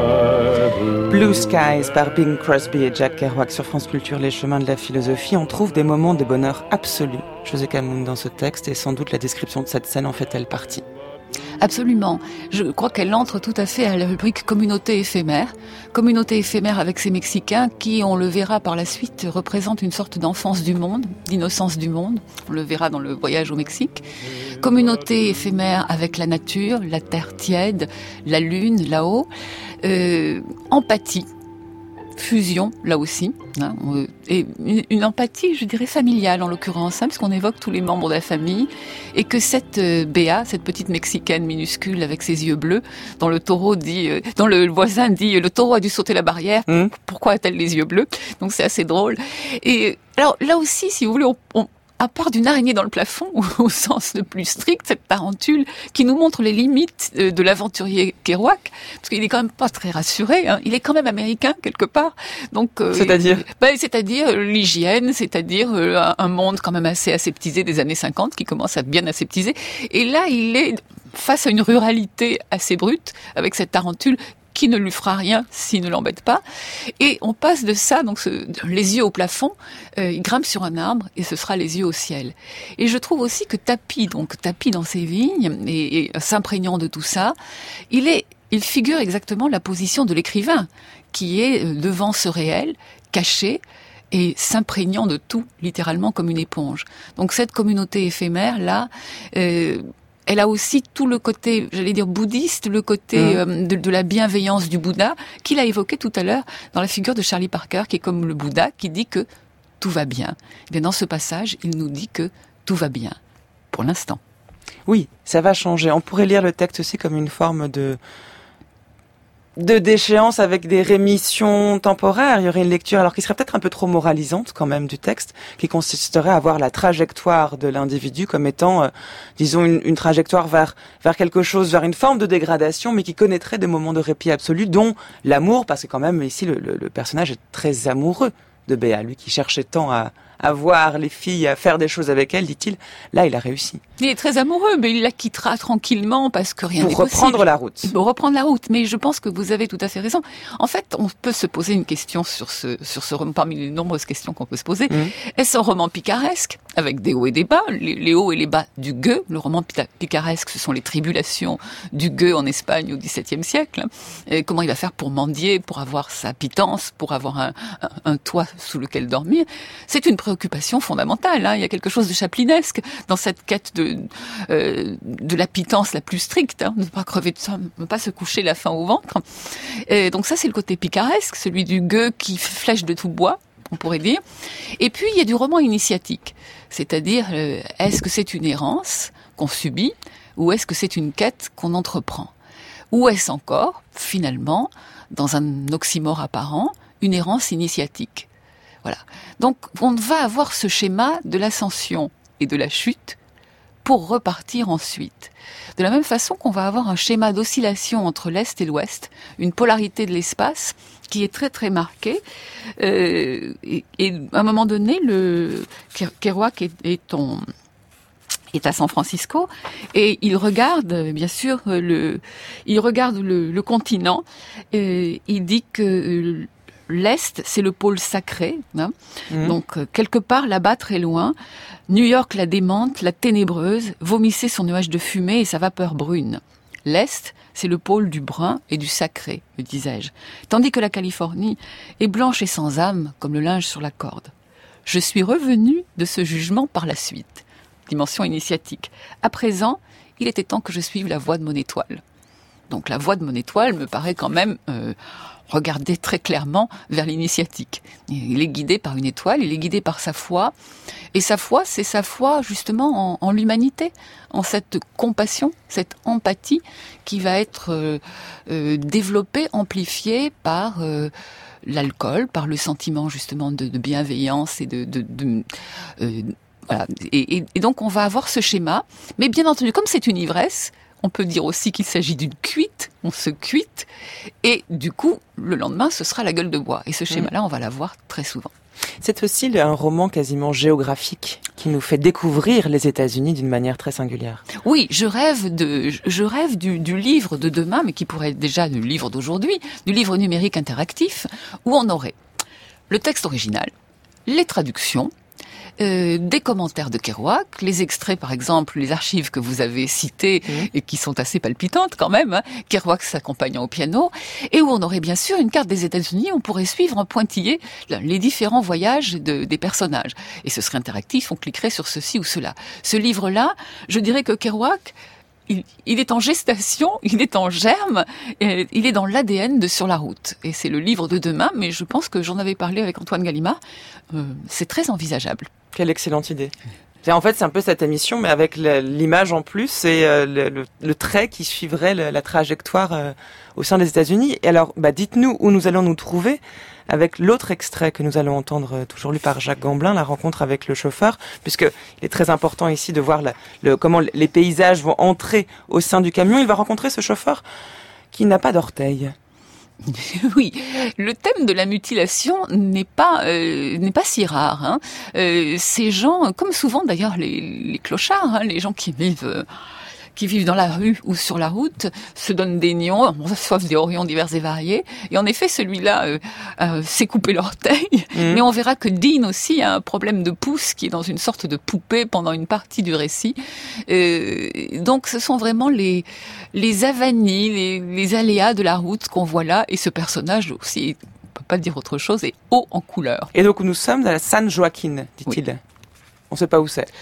Blue Skies par Bing Crosby et Jack Kerouac sur France Culture, les chemins de la philosophie. On trouve des moments de bonheur absolu, José Camoun, dans ce texte, et sans doute la description de cette scène en fait-elle partie. Absolument. Je crois qu'elle entre tout à fait à la rubrique communauté éphémère. Communauté éphémère avec ces Mexicains qui, on le verra par la suite, représentent une sorte d'enfance du monde, d'innocence du monde. On le verra dans le voyage au Mexique. Communauté éphémère avec la nature, la terre tiède, la lune là-haut. Empathie. Fusion, là aussi, hein, et une empathie, je dirais, familiale en l'occurrence, hein, puisqu'on évoque tous les membres de la famille, et que cette Béa, cette petite Mexicaine minuscule avec ses yeux bleus, dont le taureau dit, dont le voisin dit, le taureau a dû sauter la barrière, pourquoi a-t-elle les yeux bleus? Donc c'est assez drôle. Et alors là aussi, si vous voulez, à part d'une araignée dans le plafond, au sens le plus strict, cette tarentule qui nous montre les limites de l'aventurier Kerouac, parce qu'il est quand même pas très rassuré, hein. Il est quand même américain quelque part. Donc, c'est-à-dire l'hygiène, c'est-à-dire un monde quand même assez aseptisé des années 50 qui commence à bien aseptiser. Et là, il est face à une ruralité assez brute avec cette tarentule qui ne lui fera rien s'il ne l'embête pas. Et on passe de ça, donc les yeux au plafond, il grimpe sur un arbre et ce sera les yeux au ciel. Et je trouve aussi que Tapi dans ses vignes et s'imprégnant de tout ça, il figure exactement la position de l'écrivain qui est devant ce réel, caché, et s'imprégnant de tout, littéralement comme une éponge. Donc cette communauté éphémère là, elle a aussi tout le côté, j'allais dire bouddhiste, le côté de la bienveillance du Bouddha, qu'il a évoqué tout à l'heure dans la figure de Charlie Parker, qui est comme le Bouddha, qui dit que tout va bien. Et bien dans ce passage, il nous dit que tout va bien, pour l'instant. Oui, ça va changer. On pourrait lire le texte aussi comme une forme de déchéance avec des rémissions temporaires. Il y aurait une lecture, alors qui serait peut-être un peu trop moralisante quand même du texte, qui consisterait à voir la trajectoire de l'individu comme étant, disons, une trajectoire vers quelque chose, vers une forme de dégradation, mais qui connaîtrait des moments de répit absolu, dont l'amour, parce que quand même ici le personnage est très amoureux de Béa, lui qui cherchait tant à voir les filles, à faire des choses avec elles, dit-il. Là, il a réussi. Il est très amoureux, mais il la quittera tranquillement parce que rien n'est possible. Pour reprendre la route. Pour reprendre la route. Mais je pense que vous avez tout à fait raison. En fait, on peut se poser une question sur ce roman, parmi les nombreuses questions qu'on peut se poser. Est-ce un roman picaresque, avec des hauts et des bas, les hauts et les bas du gueux? Le roman picaresque, ce sont les tribulations du gueux en Espagne au XVIIe siècle. Et comment il va faire pour mendier, pour avoir sa pitance, pour avoir un toit sous lequel dormir? C'est une préoccupation fondamentale, hein. Il y a quelque chose de chaplinesque dans cette quête de la pitance la plus stricte, hein. Ne pas crever de faim, ne pas se coucher la faim au ventre. Et donc ça, c'est le côté picaresque, celui du gueux qui flèche de tout bois, on pourrait dire. Et puis, il y a du roman initiatique, c'est-à-dire, est-ce que c'est une errance qu'on subit ou est-ce que c'est une quête qu'on entreprend? Ou est-ce encore, finalement, dans un oxymore apparent, une errance initiatique? Voilà. Donc, on va avoir ce schéma de l'ascension et de la chute pour repartir ensuite. De la même façon qu'on va avoir un schéma d'oscillation entre l'Est et l'Ouest, une polarité de l'espace qui est très très marquée. Et à un moment donné, Kerouac est à San Francisco et il regarde bien sûr le continent. Il dit que l'Est, c'est le pôle sacré, hein. Donc quelque part là-bas très loin, New York la démente, la ténébreuse, vomissait son nuage de fumée et sa vapeur brune. L'Est, c'est le pôle du brun et du sacré, me disais-je, tandis que la Californie est blanche et sans âme comme le linge sur la corde. Je suis revenu de ce jugement par la suite. Dimension initiatique. À présent, il était temps que je suive la voie de mon étoile. Donc la voie de mon étoile me paraît quand même regarder très clairement vers l'initiatique. Il est guidé par une étoile, il est guidé par sa foi. Et sa foi, c'est sa foi justement en l'humanité, en cette compassion, cette empathie qui va être développée, amplifiée par l'alcool, par le sentiment justement de bienveillance et voilà. Et donc on va avoir ce schéma, mais bien entendu, comme c'est une ivresse, on peut dire aussi qu'il s'agit d'une cuite, on se cuite, et du coup, le lendemain, ce sera la gueule de bois. Et ce schéma-là, on va l'avoir très souvent. C'est aussi un roman quasiment géographique qui nous fait découvrir les États-Unis d'une manière très singulière. Oui, je rêve du livre de demain, mais qui pourrait être déjà du livre d'aujourd'hui, du livre numérique interactif, où on aurait le texte original, les traductions, des commentaires de Kerouac, les extraits par exemple, les archives que vous avez citées et qui sont assez palpitantes quand même, hein, Kerouac s'accompagnant au piano, et où on aurait bien sûr une carte des États-Unis, on pourrait suivre en pointillé les différents voyages des personnages. Et ce serait interactif, on cliquerait sur ceci ou cela. Ce livre-là, je dirais que Kerouac, il est en gestation, il est en germe, il est dans l'ADN de Sur la route. Et c'est le livre de demain, mais je pense que j'en avais parlé avec Antoine Gallimard, c'est très envisageable. Quelle excellente idée. En fait, c'est un peu cette émission, mais avec l'image en plus et le trait qui suivrait la trajectoire au sein des États-Unis. Et alors, dites-nous où nous allons nous trouver avec l'autre extrait que nous allons entendre, toujours lu par Jacques Gamblin, la rencontre avec le chauffeur, puisque il est très important ici de voir comment les paysages vont entrer au sein du camion. Il va rencontrer ce chauffeur qui n'a pas d'orteils. Oui, le thème de la mutilation n'est pas si rare. Hein. Ces gens, comme souvent d'ailleurs les clochards, hein, les gens qui vivent dans la rue ou sur la route, se donnent des noms, reçoivent des orions divers et variés. Et en effet, celui-là s'est coupé l'orteil. Mais on verra que Dean aussi a un problème de pouce qui est dans une sorte de poupée pendant une partie du récit. Donc ce sont vraiment les avanies, les aléas de la route qu'on voit là. Et ce personnage aussi, on peut pas dire autre chose, est haut en couleur. Et donc nous sommes à la San Joaquin, dit-il. Oui. On ne sait pas où c'est.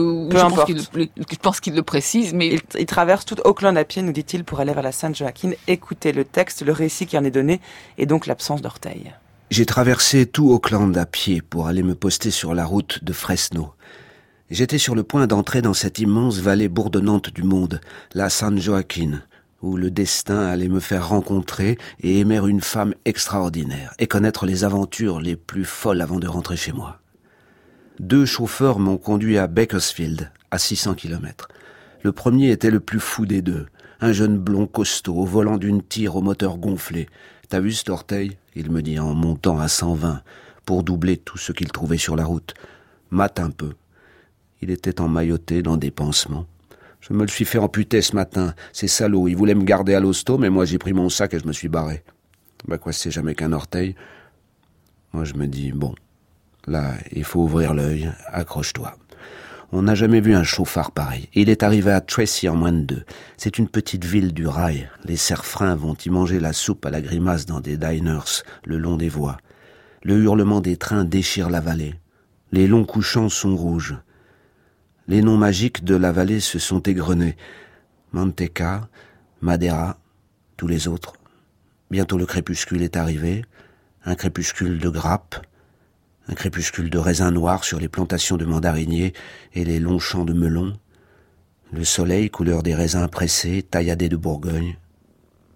Je pense qu'il le précise, mais... Il traverse tout Oakland à pied, nous dit-il, pour aller vers la San Joaquin. Écoutez le texte, le récit qui en est donné, et donc l'absence d'orteils. J'ai traversé tout Oakland à pied pour aller me poster sur la route de Fresno. J'étais sur le point d'entrer dans cette immense vallée bourdonnante du monde, la San Joaquin, où le destin allait me faire rencontrer et aimer une femme extraordinaire, et connaître les aventures les plus folles avant de rentrer chez moi. 2 chauffeurs m'ont conduit à Bakersfield, à 600 km. Le premier était le plus fou des deux, un jeune blond costaud au volant d'une tire au moteur gonflé. « T'as vu cet orteil ?» il me dit en montant à 120, pour doubler tout ce qu'il trouvait sur la route. « Mate un peu. » Il était emmailloté dans des pansements. Je me le suis fait amputer ce matin. C'est salaud, il voulait me garder à l'hosto, mais moi j'ai pris mon sac et je me suis barré. Quoi, c'est jamais qu'un orteil. Moi je me dis, bon... Là, il faut ouvrir l'œil, accroche-toi. On n'a jamais vu un chauffard pareil. Il est arrivé à Tracy en moins de 2. C'est une petite ville du rail. Les cerfrins vont y manger la soupe à la grimace dans des diners, le long des voies. Le hurlement des trains déchire la vallée. Les longs couchants sont rouges. Les noms magiques de la vallée se sont égrenés. Manteca, Madeira, tous les autres. Bientôt le crépuscule est arrivé. Un crépuscule de grappes. Un crépuscule de raisins noirs sur les plantations de mandariniers et les longs champs de melons. Le soleil, couleur des raisins pressés, tailladés de Bourgogne.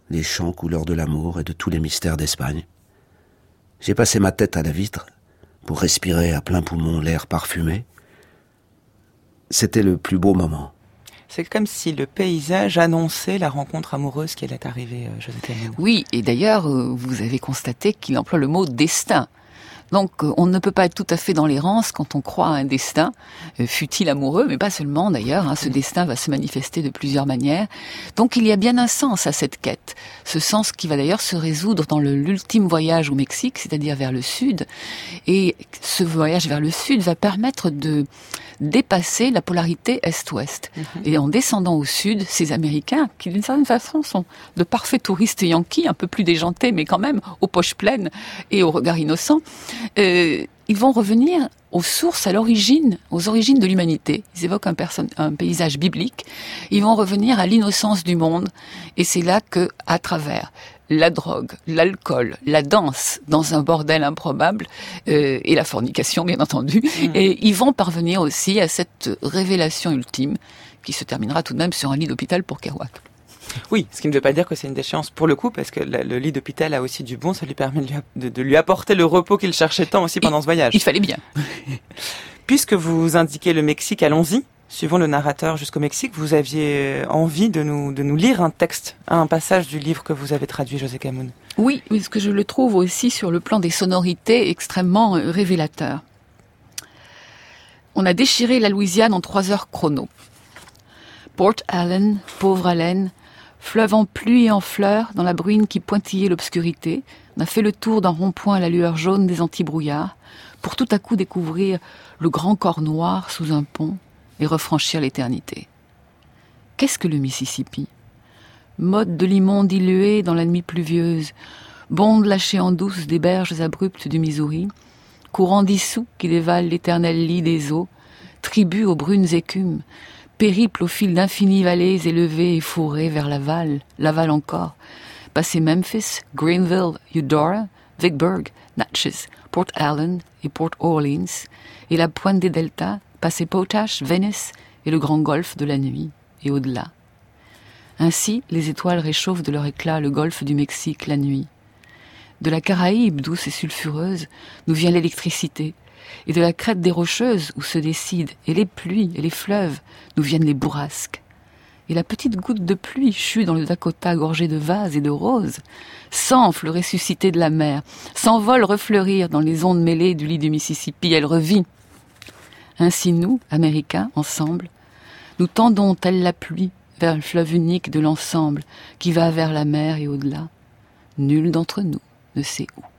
les chants couleur de l'amour et de tous les mystères d'Espagne. J'ai passé ma tête à la vitre pour respirer à plein poumon l'air parfumé. C'était le plus beau moment. C'est comme si le paysage annonçait la rencontre amoureuse qui allait arriver, José Camoun. Oui, et d'ailleurs, vous avez constaté qu'il emploie le mot destin. Donc, on ne peut pas être tout à fait dans l'errance quand on croit à un destin, fut-il amoureux, mais pas seulement d'ailleurs. Ce destin va se manifester de plusieurs manières. Donc, il y a bien un sens à cette quête. Ce sens qui va d'ailleurs se résoudre dans l'ultime voyage au Mexique, c'est-à-dire vers le sud. Et ce voyage vers le sud va permettre de dépasser la polarité est-ouest. Et en descendant au sud, ces Américains, qui d'une certaine façon sont de parfaits touristes yankees, un peu plus déjantés, mais quand même aux poches pleines et au regard innocent, ils vont revenir aux sources, aux origines de l'humanité. Ils évoquent un paysage biblique. Ils vont revenir à l'innocence du monde. Et c'est là que, à travers la drogue, l'alcool, la danse dans un bordel improbable, et la fornication, bien entendu, et ils vont parvenir aussi à cette révélation ultime qui se terminera tout de même sur un lit d'hôpital pour Kerouac. Oui, ce qui ne veut pas dire que c'est une déchéance pour le coup, parce que le lit d'hôpital a aussi du bon, ça lui permet de lui apporter le repos qu'il cherchait tant aussi pendant ce voyage. Il fallait bien. Puisque vous indiquez le Mexique, allons-y. Suivant le narrateur jusqu'au Mexique, vous aviez envie de nous lire un texte, un passage du livre que vous avez traduit, José Camoun. Oui, parce que je le trouve aussi sur le plan des sonorités extrêmement révélateur. On a déchiré la Louisiane en 3 heures chrono. Port Allen, pauvre Allen, fleuve en pluie et en fleurs, dans la bruine qui pointillait l'obscurité, on a fait le tour d'un rond-point à la lueur jaune des antibrouillards, pour tout à coup découvrir le grand corps noir sous un pont et refranchir l'éternité. Qu'est-ce que le Mississippi ? Mode de limon dilué dans la nuit pluvieuse, bonde lâchée en douce des berges abruptes du Missouri, courant dissous qui dévale l'éternel lit des eaux, tribu aux brunes écumes, périple au fil d'infinies vallées élevées et fourrées vers Laval encore, passé Memphis, Greenville, Eudora, Vicksburg, Natchez, Port Allen et Port Orleans, et la pointe des deltas, passé Potash, Venice et le grand golfe de la nuit, et au-delà. Ainsi, les étoiles réchauffent de leur éclat le golfe du Mexique la nuit. De la Caraïbe, douce et sulfureuse, nous vient l'électricité, et de la crête des Rocheuses, où se décident, et les pluies et les fleuves, nous viennent les bourrasques. Et la petite goutte de pluie chue dans le Dakota gorgé de vases et de roses, s'enfle ressuscitée de la mer, s'envole refleurir dans les ondes mêlées du lit du Mississippi, elle revit. Ainsi nous, Américains, ensemble, nous tendons telle la pluie vers le fleuve unique de l'ensemble qui va vers la mer et au-delà. Nul d'entre nous ne sait où.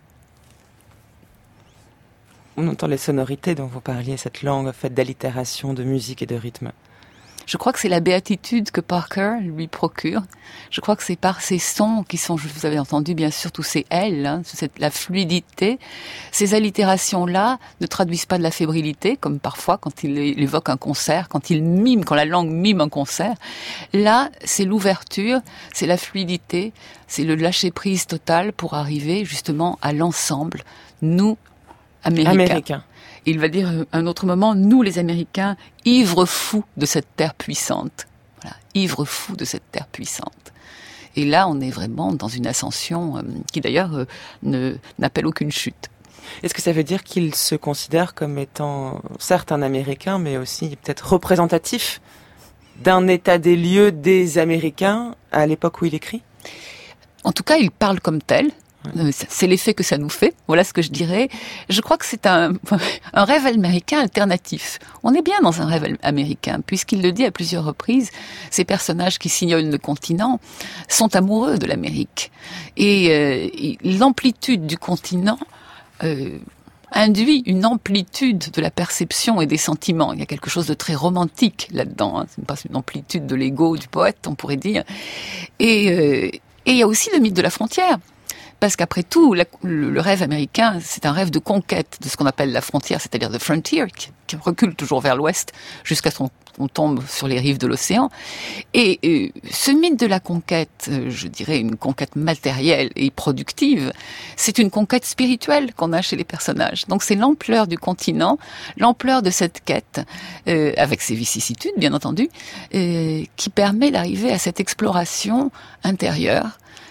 On entend les sonorités dont vous parliez, cette langue faite d'allitération, de musique et de rythme. Je crois que c'est la béatitude que Parker lui procure. Je crois que c'est par ces sons qui sont, vous avez entendu bien sûr tous ces L, la fluidité. Ces allitérations-là ne traduisent pas de la fébrilité, comme parfois quand il évoque un concert, quand la langue mime un concert. Là, c'est l'ouverture, c'est la fluidité, c'est le lâcher-prise total pour arriver justement à l'ensemble, nous, Américains. Il va dire à un autre moment, nous les Américains, ivres fous de cette terre puissante. Voilà, ivres fous de cette terre puissante. Et là, on est vraiment dans une ascension qui d'ailleurs n'appelle aucune chute. Est-ce que ça veut dire qu'il se considère comme étant, certes un Américain, mais aussi peut-être représentatif d'un état des lieux des Américains à l'époque où il écrit ? En tout cas, il parle comme tel. C'est l'effet que ça nous fait, voilà ce que je dirais. Je crois que c'est un rêve américain alternatif. On est bien dans un rêve américain, puisqu'il le dit à plusieurs reprises, ces personnages qui sillonnent le continent sont amoureux de l'Amérique. Et l'amplitude du continent induit une amplitude de la perception et des sentiments. Il y a quelque chose de très romantique là-dedans. C'est pas une amplitude de l'ego du poète, on pourrait dire. Et il y a aussi le mythe de la frontière. Parce qu'après tout, le rêve américain, c'est un rêve de conquête de ce qu'on appelle la frontière, c'est-à-dire the frontier, qui recule toujours vers l'ouest jusqu'à ce qu'on tombe sur les rives de l'océan. Et ce mythe de la conquête, je dirais une conquête matérielle et productive, c'est une conquête spirituelle qu'on a chez les personnages. Donc c'est l'ampleur du continent, l'ampleur de cette quête, avec ses vicissitudes bien entendu, qui permet d'arriver à cette exploration intérieure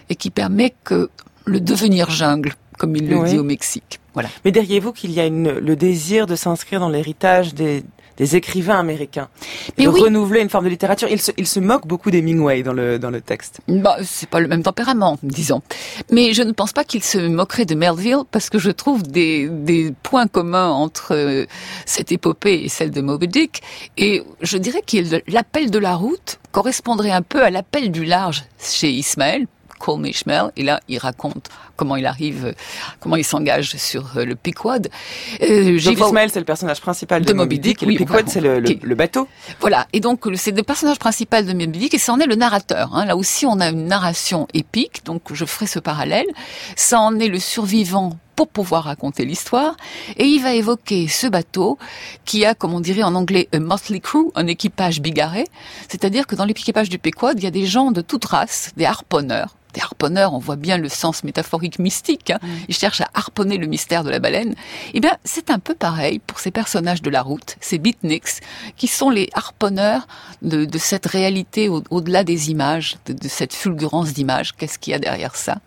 et qui permet que le devenir jungle, comme il le dit au Mexique. Voilà. Mais diriez-vous qu'il y a le désir de s'inscrire dans l'héritage des écrivains américains, de renouveler une forme de littérature? Il se moque beaucoup d'Hemingway dans le texte. C'est pas le même tempérament, disons. Mais je ne pense pas qu'il se moquerait de Melville, parce que je trouve des points communs entre cette épopée et celle de Moby Dick. Et je dirais que l'appel de la route correspondrait un peu à l'appel du large chez Ismaël, Call Me Ishmael, et là il raconte comment il s'engage sur le Pequod. Ismaël, c'est le personnage principal de Moby Dick, et le Pequod, c'est le bateau. Voilà, et donc c'est le personnage principal de Moby Dick, et ça en est le narrateur. Là aussi, on a une narration épique, donc je ferai ce parallèle. Ça en est le survivant pour pouvoir raconter l'histoire, et il va évoquer ce bateau qui a, comme on dirait en anglais, a motley crew, un équipage bigarré, c'est-à-dire que dans l'équipage du Pequod, il y a des gens de toute race, des harponneurs. Des harponneurs, on voit bien le sens métaphorique mystique, Ils cherchent à harponner le mystère de la baleine. Eh bien, c'est un peu pareil pour ces personnages de la route, ces beatniks, qui sont les harponneurs de cette réalité au-delà des images, de cette fulgurance d'images. Qu'est-ce qu'il y a derrière ça,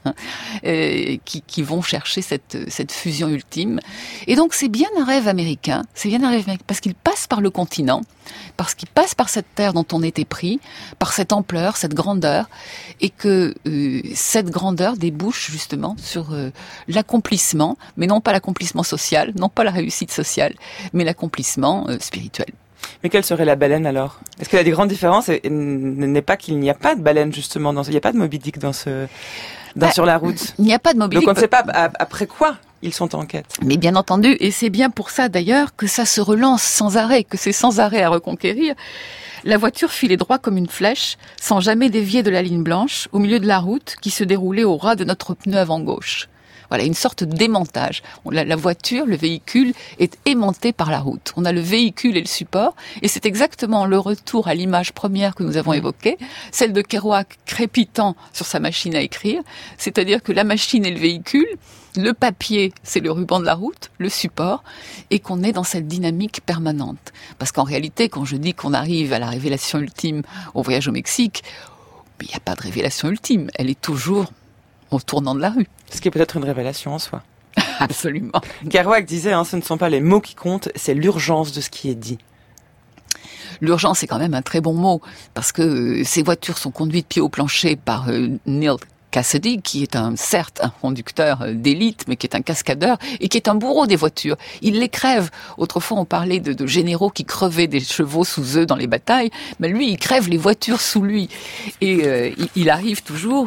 qui vont chercher cette fusion ultime. Et donc, c'est bien un rêve américain. C'est bien un rêve américain parce qu'il passe par le continent, parce qu'il passe par cette terre dont on était pris, par cette ampleur, cette grandeur, et que cette grandeur débouche justement sur l'accomplissement, mais non pas l'accomplissement social, non pas la réussite sociale, mais l'accomplissement spirituel. Mais quelle serait la baleine alors? Est-ce qu'il y a des grandes différences et n'est pas qu'il n'y a pas de baleine justement il n'y a pas de Moby Dick sur la route? Il n'y a pas de Moby Dick. Donc on ne sait pas après quoi ils sont en quête. Mais bien entendu, et c'est bien pour ça d'ailleurs que ça se relance sans arrêt, que c'est sans arrêt à reconquérir. La voiture filait droit comme une flèche, sans jamais dévier de la ligne blanche, au milieu de la route qui se déroulait au ras de notre pneu avant gauche. Voilà, une sorte d'aimantage. La voiture, le véhicule, est aimanté par la route. On a le véhicule et le support, et c'est exactement le retour à l'image première que nous avons évoquée, celle de Kerouac crépitant sur sa machine à écrire, c'est-à-dire que la machine et le véhicule, le papier, c'est le ruban de la route, le support, et qu'on est dans cette dynamique permanente. Parce qu'en réalité, quand je dis qu'on arrive à la révélation ultime au voyage au Mexique, il n'y a pas de révélation ultime, elle est toujours au tournant de la rue. Ce qui est peut-être une révélation en soi. Absolument. Kerouac disait, ce ne sont pas les mots qui comptent, c'est l'urgence de ce qui est dit. L'urgence, c'est quand même un très bon mot, parce que ces voitures sont conduites pied au plancher par Neil Cassidy, qui est certes un conducteur d'élite, mais qui est un cascadeur et qui est un bourreau des voitures. Il les crève. Autrefois, on parlait de généraux qui crevaient des chevaux sous eux dans les batailles, mais lui, il crève les voitures sous lui. Et il arrive toujours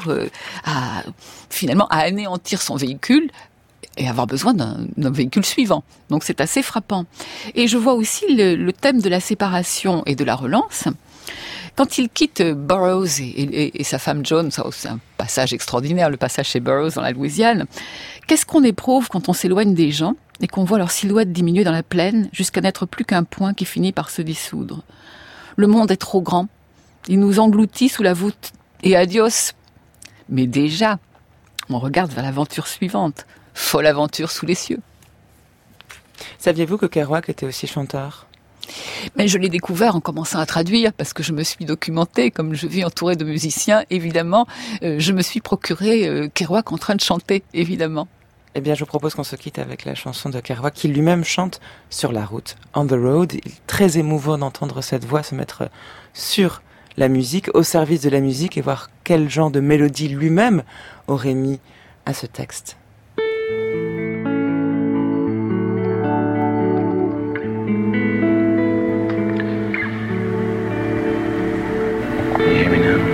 finalement à anéantir son véhicule et avoir besoin d'un véhicule suivant. Donc c'est assez frappant. Et je vois aussi le thème de la séparation et de la relance. Quand il quitte Burroughs et sa femme Joan, ça c'est un passage extraordinaire, le passage chez Burroughs dans la Louisiane, qu'est-ce qu'on éprouve quand on s'éloigne des gens et qu'on voit leur silhouette diminuer dans la plaine jusqu'à n'être plus qu'un point qui finit par se dissoudre? Le monde est trop grand, il nous engloutit sous la voûte, et adios. Mais déjà, on regarde vers l'aventure suivante, folle aventure sous les cieux. Saviez-vous que Kerouac était aussi chanteur ? Mais je l'ai découvert en commençant à traduire, parce que je me suis documentée, comme je vis entourée de musiciens, évidemment, je me suis procuré Kerouac en train de chanter, évidemment. Eh bien, je vous propose qu'on se quitte avec la chanson de Kerouac, qui lui-même chante sur la route, On the Road. Il est très émouvant d'entendre cette voix se mettre sur la musique, au service de la musique, et voir quel genre de mélodie lui-même aurait mis à ce texte. You hear me now?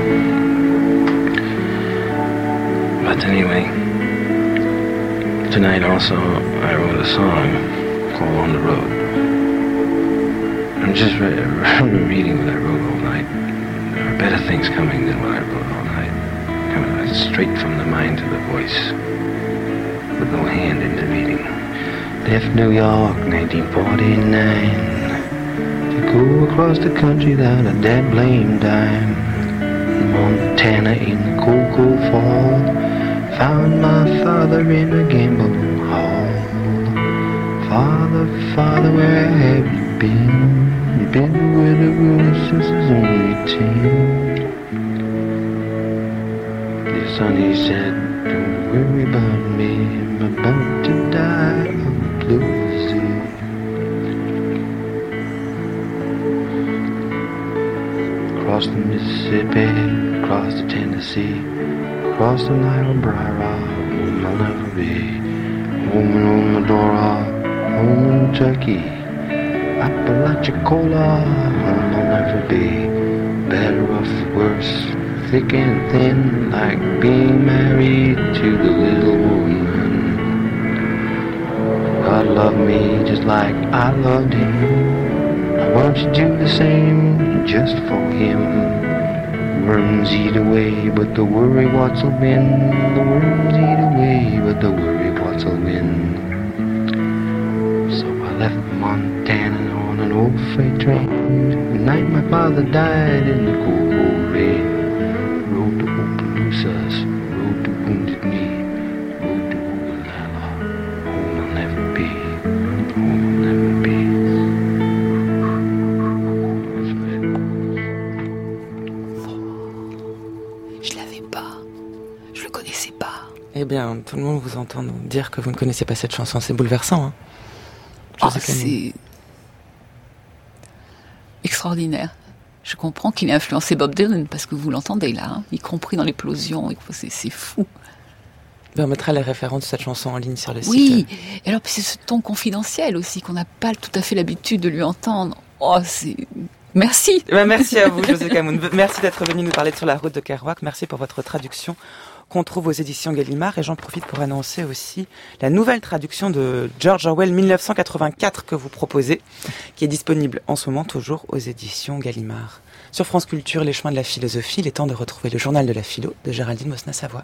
But anyway, tonight also I wrote a song called On the Road. I'm just reading what I wrote all night. There are better things coming than what I wrote all night. Coming straight from the mind to the voice, with no hand in the reading. Left New York, 1949. Go across the country without a dead blame dime. Montana in the cold, cold fall. Found my father in a gambling hall. Father, father, where have you been? You've been with a woman since I was only 10. This son, he said, don't worry about me, I'm about to die of blues. Across the Mississippi, across the Tennessee, across the Niobrara, home I'll never be. Home in Medora, home in Turkey, Apalachicola, home I'll never be. Better or worse, thick and thin, like being married to the little woman. God loved me just like I loved him. Now won't you do the same just for him? Worms eat away, but the worrywarts will win. The worms eat away, but the worrywarts will win. So I left Montana on an old freight train. The night my father died in the cold, cold rain. Rode to Opelousas, rode to Wounded Knee, rode to Oglala. Home I'll never be, home I'll never be. Je l'avais pas. Je le connaissais pas. Eh bien, tout le monde vous entend nous dire que vous ne connaissez pas cette chanson. C'est bouleversant, hein. C'est extraordinaire. Je comprends qu'il ait influencé Bob Dylan, parce que vous l'entendez là, hein, y compris dans l'éclosion. C'est fou. On mettra les références de cette chanson en ligne sur le site. Oui, et alors c'est ce ton confidentiel aussi, qu'on n'a pas tout à fait l'habitude de lui entendre. Oh, c'est... Merci. Merci à vous, José Camoun. Merci d'être venu nous parler de Sur la route de Kerouac. Merci pour votre traduction qu'on trouve aux éditions Gallimard. Et j'en profite pour annoncer aussi la nouvelle traduction de George Orwell 1984 que vous proposez, qui est disponible en ce moment toujours aux éditions Gallimard. Sur France Culture, les chemins de la philosophie, il est temps de retrouver le journal de la philo de Géraldine Mosna-Savoie.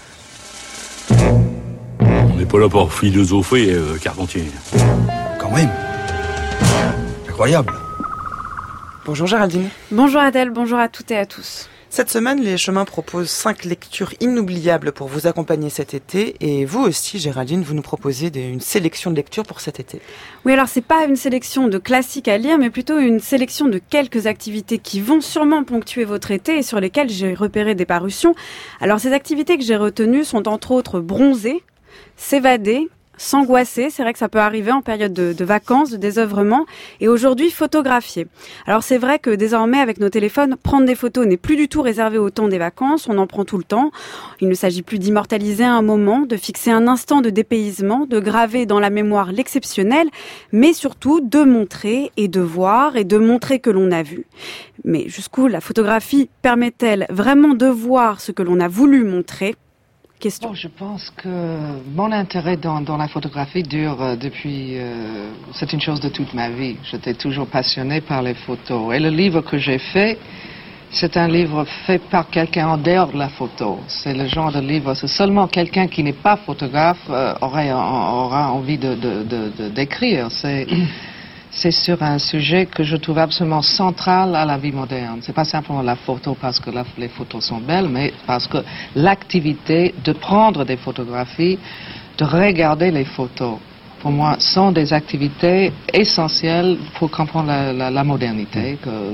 On n'est pas là pour philosopher, Carpentier. Quand même. Incroyable. Bonjour Géraldine. Bonjour Adèle, bonjour à toutes et à tous. Cette semaine, Les Chemins proposent 5 lectures inoubliables pour vous accompagner cet été. Et vous aussi, Géraldine, vous nous proposez une sélection de lectures pour cet été. Oui, alors c'est pas une sélection de classiques à lire, mais plutôt une sélection de quelques activités qui vont sûrement ponctuer votre été et sur lesquelles j'ai repéré des parutions. Alors ces activités que j'ai retenues sont entre autres bronzer, s'évader, s'angoisser, c'est vrai que ça peut arriver en période de vacances, de désœuvrement, et aujourd'hui photographier. Alors c'est vrai que désormais avec nos téléphones, prendre des photos n'est plus du tout réservé au temps des vacances, on en prend tout le temps. Il ne s'agit plus d'immortaliser un moment, de fixer un instant de dépaysement, de graver dans la mémoire l'exceptionnel, mais surtout de montrer et de voir et de montrer que l'on a vu. Mais jusqu'où la photographie permet-elle vraiment de voir ce que l'on a voulu montrer ? Question. Oh, je pense que mon intérêt dans la photographie dure depuis... c'est une chose de toute ma vie. J'étais toujours passionnée par les photos. Et le livre que j'ai fait, c'est un livre fait par quelqu'un en dehors de la photo. C'est le genre de livre... C'est seulement quelqu'un qui n'est pas photographe aura envie d'écrire. C'est sur un sujet que je trouve absolument central à la vie moderne. C'est pas simplement la photo parce que les photos sont belles, mais parce que l'activité de prendre des photographies, de regarder les photos, pour moi, sont des activités essentielles pour comprendre la modernité,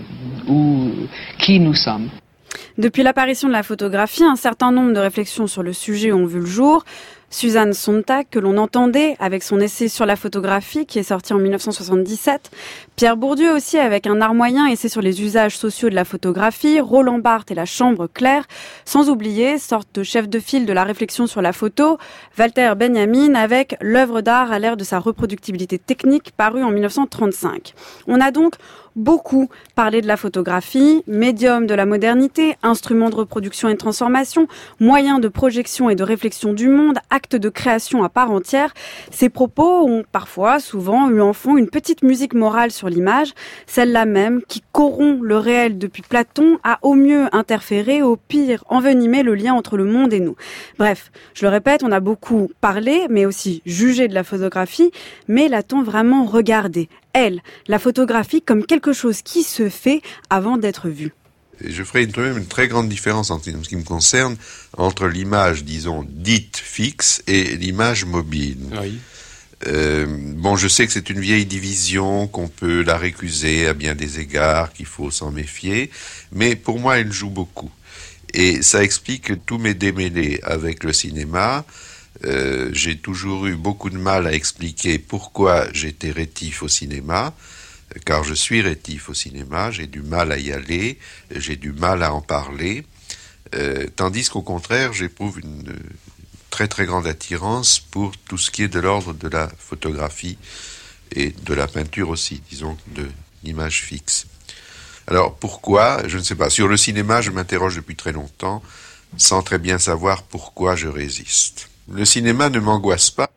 qui nous sommes. Depuis l'apparition de la photographie, un certain nombre de réflexions sur le sujet ont vu le jour. Suzanne Sontag, que l'on entendait avec son essai sur la photographie qui est sorti en 1977. Pierre Bourdieu aussi avec Un art moyen, essai sur les usages sociaux de la photographie. Roland Barthes et La chambre claire. Sans oublier, sorte de chef de file de la réflexion sur la photo, Walter Benjamin avec L'œuvre d'art à l'ère de sa reproductibilité technique paru en 1935. On a donc beaucoup parlé de la photographie, médium de la modernité, instrument de reproduction et de transformation, moyen de projection et de réflexion du monde, acte de création à part entière. Ces propos ont parfois, souvent, eu en fond une petite musique morale sur l'image, celle-là même qui corrompt le réel depuis Platon, a au mieux interféré, au pire envenimé le lien entre le monde et nous. Bref, je le répète, on a beaucoup parlé, mais aussi jugé de la photographie, mais l'a-t-on vraiment regardé ? Elle, la photographie comme quelque chose qui se fait avant d'être vu. Et je ferai une très grande différence en ce qui me concerne entre l'image, disons, dite fixe et l'image mobile. Oui. Je sais que c'est une vieille division, qu'on peut la récuser à bien des égards, qu'il faut s'en méfier, mais pour moi, elle joue beaucoup. Et ça explique tous mes démêlés avec le cinéma. J'ai toujours eu beaucoup de mal à expliquer pourquoi j'étais rétif au cinéma, car je suis rétif au cinéma, j'ai du mal à y aller, j'ai du mal à en parler, tandis qu'au contraire, j'éprouve une très très grande attirance pour tout ce qui est de l'ordre de la photographie et de la peinture aussi, disons, de l'image fixe. Alors pourquoi ? Je ne sais pas. Sur le cinéma, je m'interroge depuis très longtemps, sans très bien savoir pourquoi je résiste. Le cinéma ne m'angoisse pas.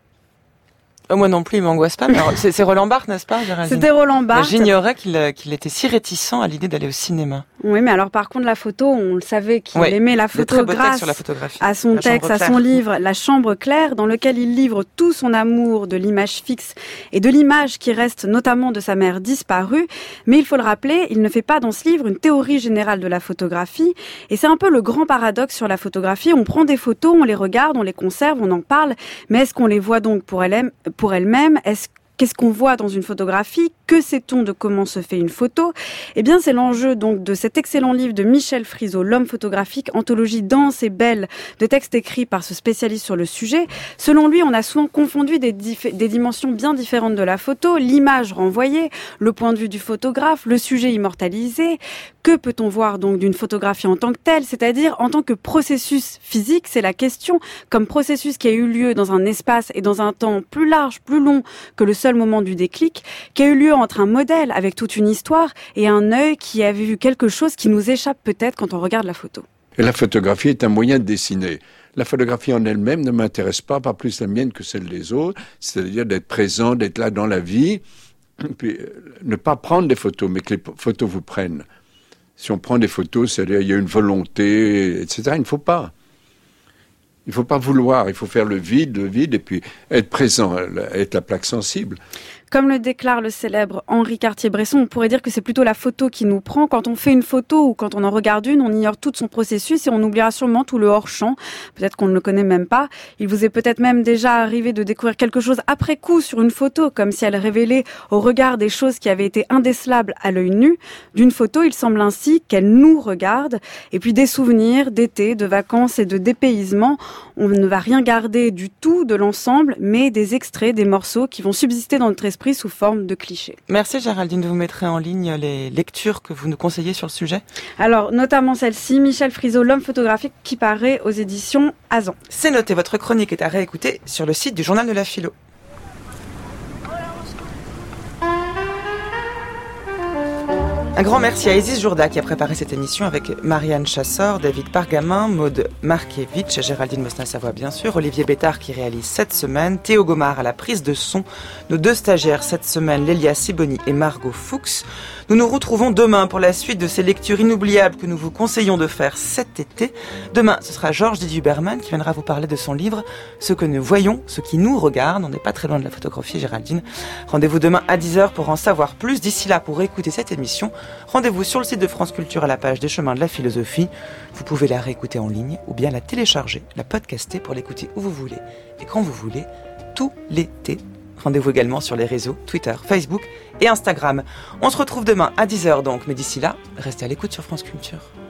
Moi non plus, il m'angoisse pas. Mais alors, c'est Roland Barthes, n'est-ce pas, Géraldine ? C'était Roland Barthes. J'ignorais qu'il était si réticent à l'idée d'aller au cinéma. Oui, mais alors par contre, la photo, on le savait qu'il aimait la photo grâce à son texte, à son livre La Chambre claire, dans lequel il livre tout son amour de l'image fixe et de l'image qui reste notamment de sa mère disparue. Mais il faut le rappeler, il ne fait pas dans ce livre une théorie générale de la photographie. Et c'est un peu le grand paradoxe sur la photographie. On prend des photos, on les regarde, on les conserve, on en parle, mais est-ce qu'on les voit donc pour elle-même ? Qu'est-ce qu'on voit dans une photographie ? Que sait-on de comment se fait une photo ? Eh bien, c'est l'enjeu donc de cet excellent livre de Michel Friseau, L'homme photographique, anthologie dense et belle de textes écrits par ce spécialiste sur le sujet. Selon lui, on a souvent confondu des dimensions bien différentes de la photo, l'image renvoyée, le point de vue du photographe, le sujet immortalisé. Que peut-on voir donc d'une photographie en tant que telle, c'est-à-dire en tant que processus physique, c'est la question, comme processus qui a eu lieu dans un espace et dans un temps plus large, plus long que le seul moment du déclic, qui a eu lieu entre un modèle avec toute une histoire et un œil qui avait vu quelque chose qui nous échappe peut-être quand on regarde la photo. Et la photographie est un moyen de dessiner. La photographie en elle-même ne m'intéresse pas plus la mienne que celle des autres, c'est-à-dire d'être présent, d'être là dans la vie, puis ne pas prendre des photos, mais que les photos vous prennent. Si on prend des photos, c'est-à-dire il y a une volonté, etc., il ne faut pas. Il ne faut pas vouloir, il faut faire le vide, et puis être présent, être la plaque sensible. Comme le déclare le célèbre Henri Cartier-Bresson, on pourrait dire que c'est plutôt la photo qui nous prend. Quand on fait une photo ou quand on en regarde une, on ignore tout son processus et on oubliera sûrement tout le hors-champ. Peut-être qu'on ne le connaît même pas. Il vous est peut-être même déjà arrivé de découvrir quelque chose après coup sur une photo, comme si elle révélait au regard des choses qui avaient été indécelables à l'œil nu. D'une photo, il semble ainsi qu'elle nous regarde. Et puis des souvenirs d'été, de vacances et de dépaysement. On ne va rien garder du tout de l'ensemble, mais des extraits, des morceaux qui vont subsister dans notre esprit sous forme de clichés. Merci Géraldine, vous mettrez en ligne les lectures que vous nous conseillez sur le sujet. Alors, notamment celle-ci, Michel Friseau, L'homme photographique, qui paraît aux éditions Azan. C'est noté, votre chronique est à réécouter sur le site du Journal de la Philo. Un grand merci à Isis Jourda qui a préparé cette émission avec Marianne Chassor, David Pargamin, Maude Markiewicz, Géraldine Mosna-Savoie bien sûr, Olivier Bétard qui réalise cette semaine, Théo Gomard à la prise de son, nos deux stagiaires cette semaine, Lélia Siboni et Margot Fuchs. Nous nous retrouvons demain pour la suite de ces lectures inoubliables que nous vous conseillons de faire cet été. Demain, ce sera Georges Didier-Huberman qui viendra vous parler de son livre « Ce que nous voyons, ce qui nous regarde ». On n'est pas très loin de la photographie, Géraldine. Rendez-vous demain à 10h pour en savoir plus. D'ici là, pour écouter cette émission, rendez-vous sur le site de France Culture à la page des chemins de la philosophie. Vous pouvez la réécouter en ligne ou bien la télécharger, la podcaster pour l'écouter où vous voulez et quand vous voulez, tout l'été. Rendez-vous également sur les réseaux Twitter, Facebook et Instagram. On se retrouve demain à 10h donc, mais d'ici là, restez à l'écoute sur France Culture.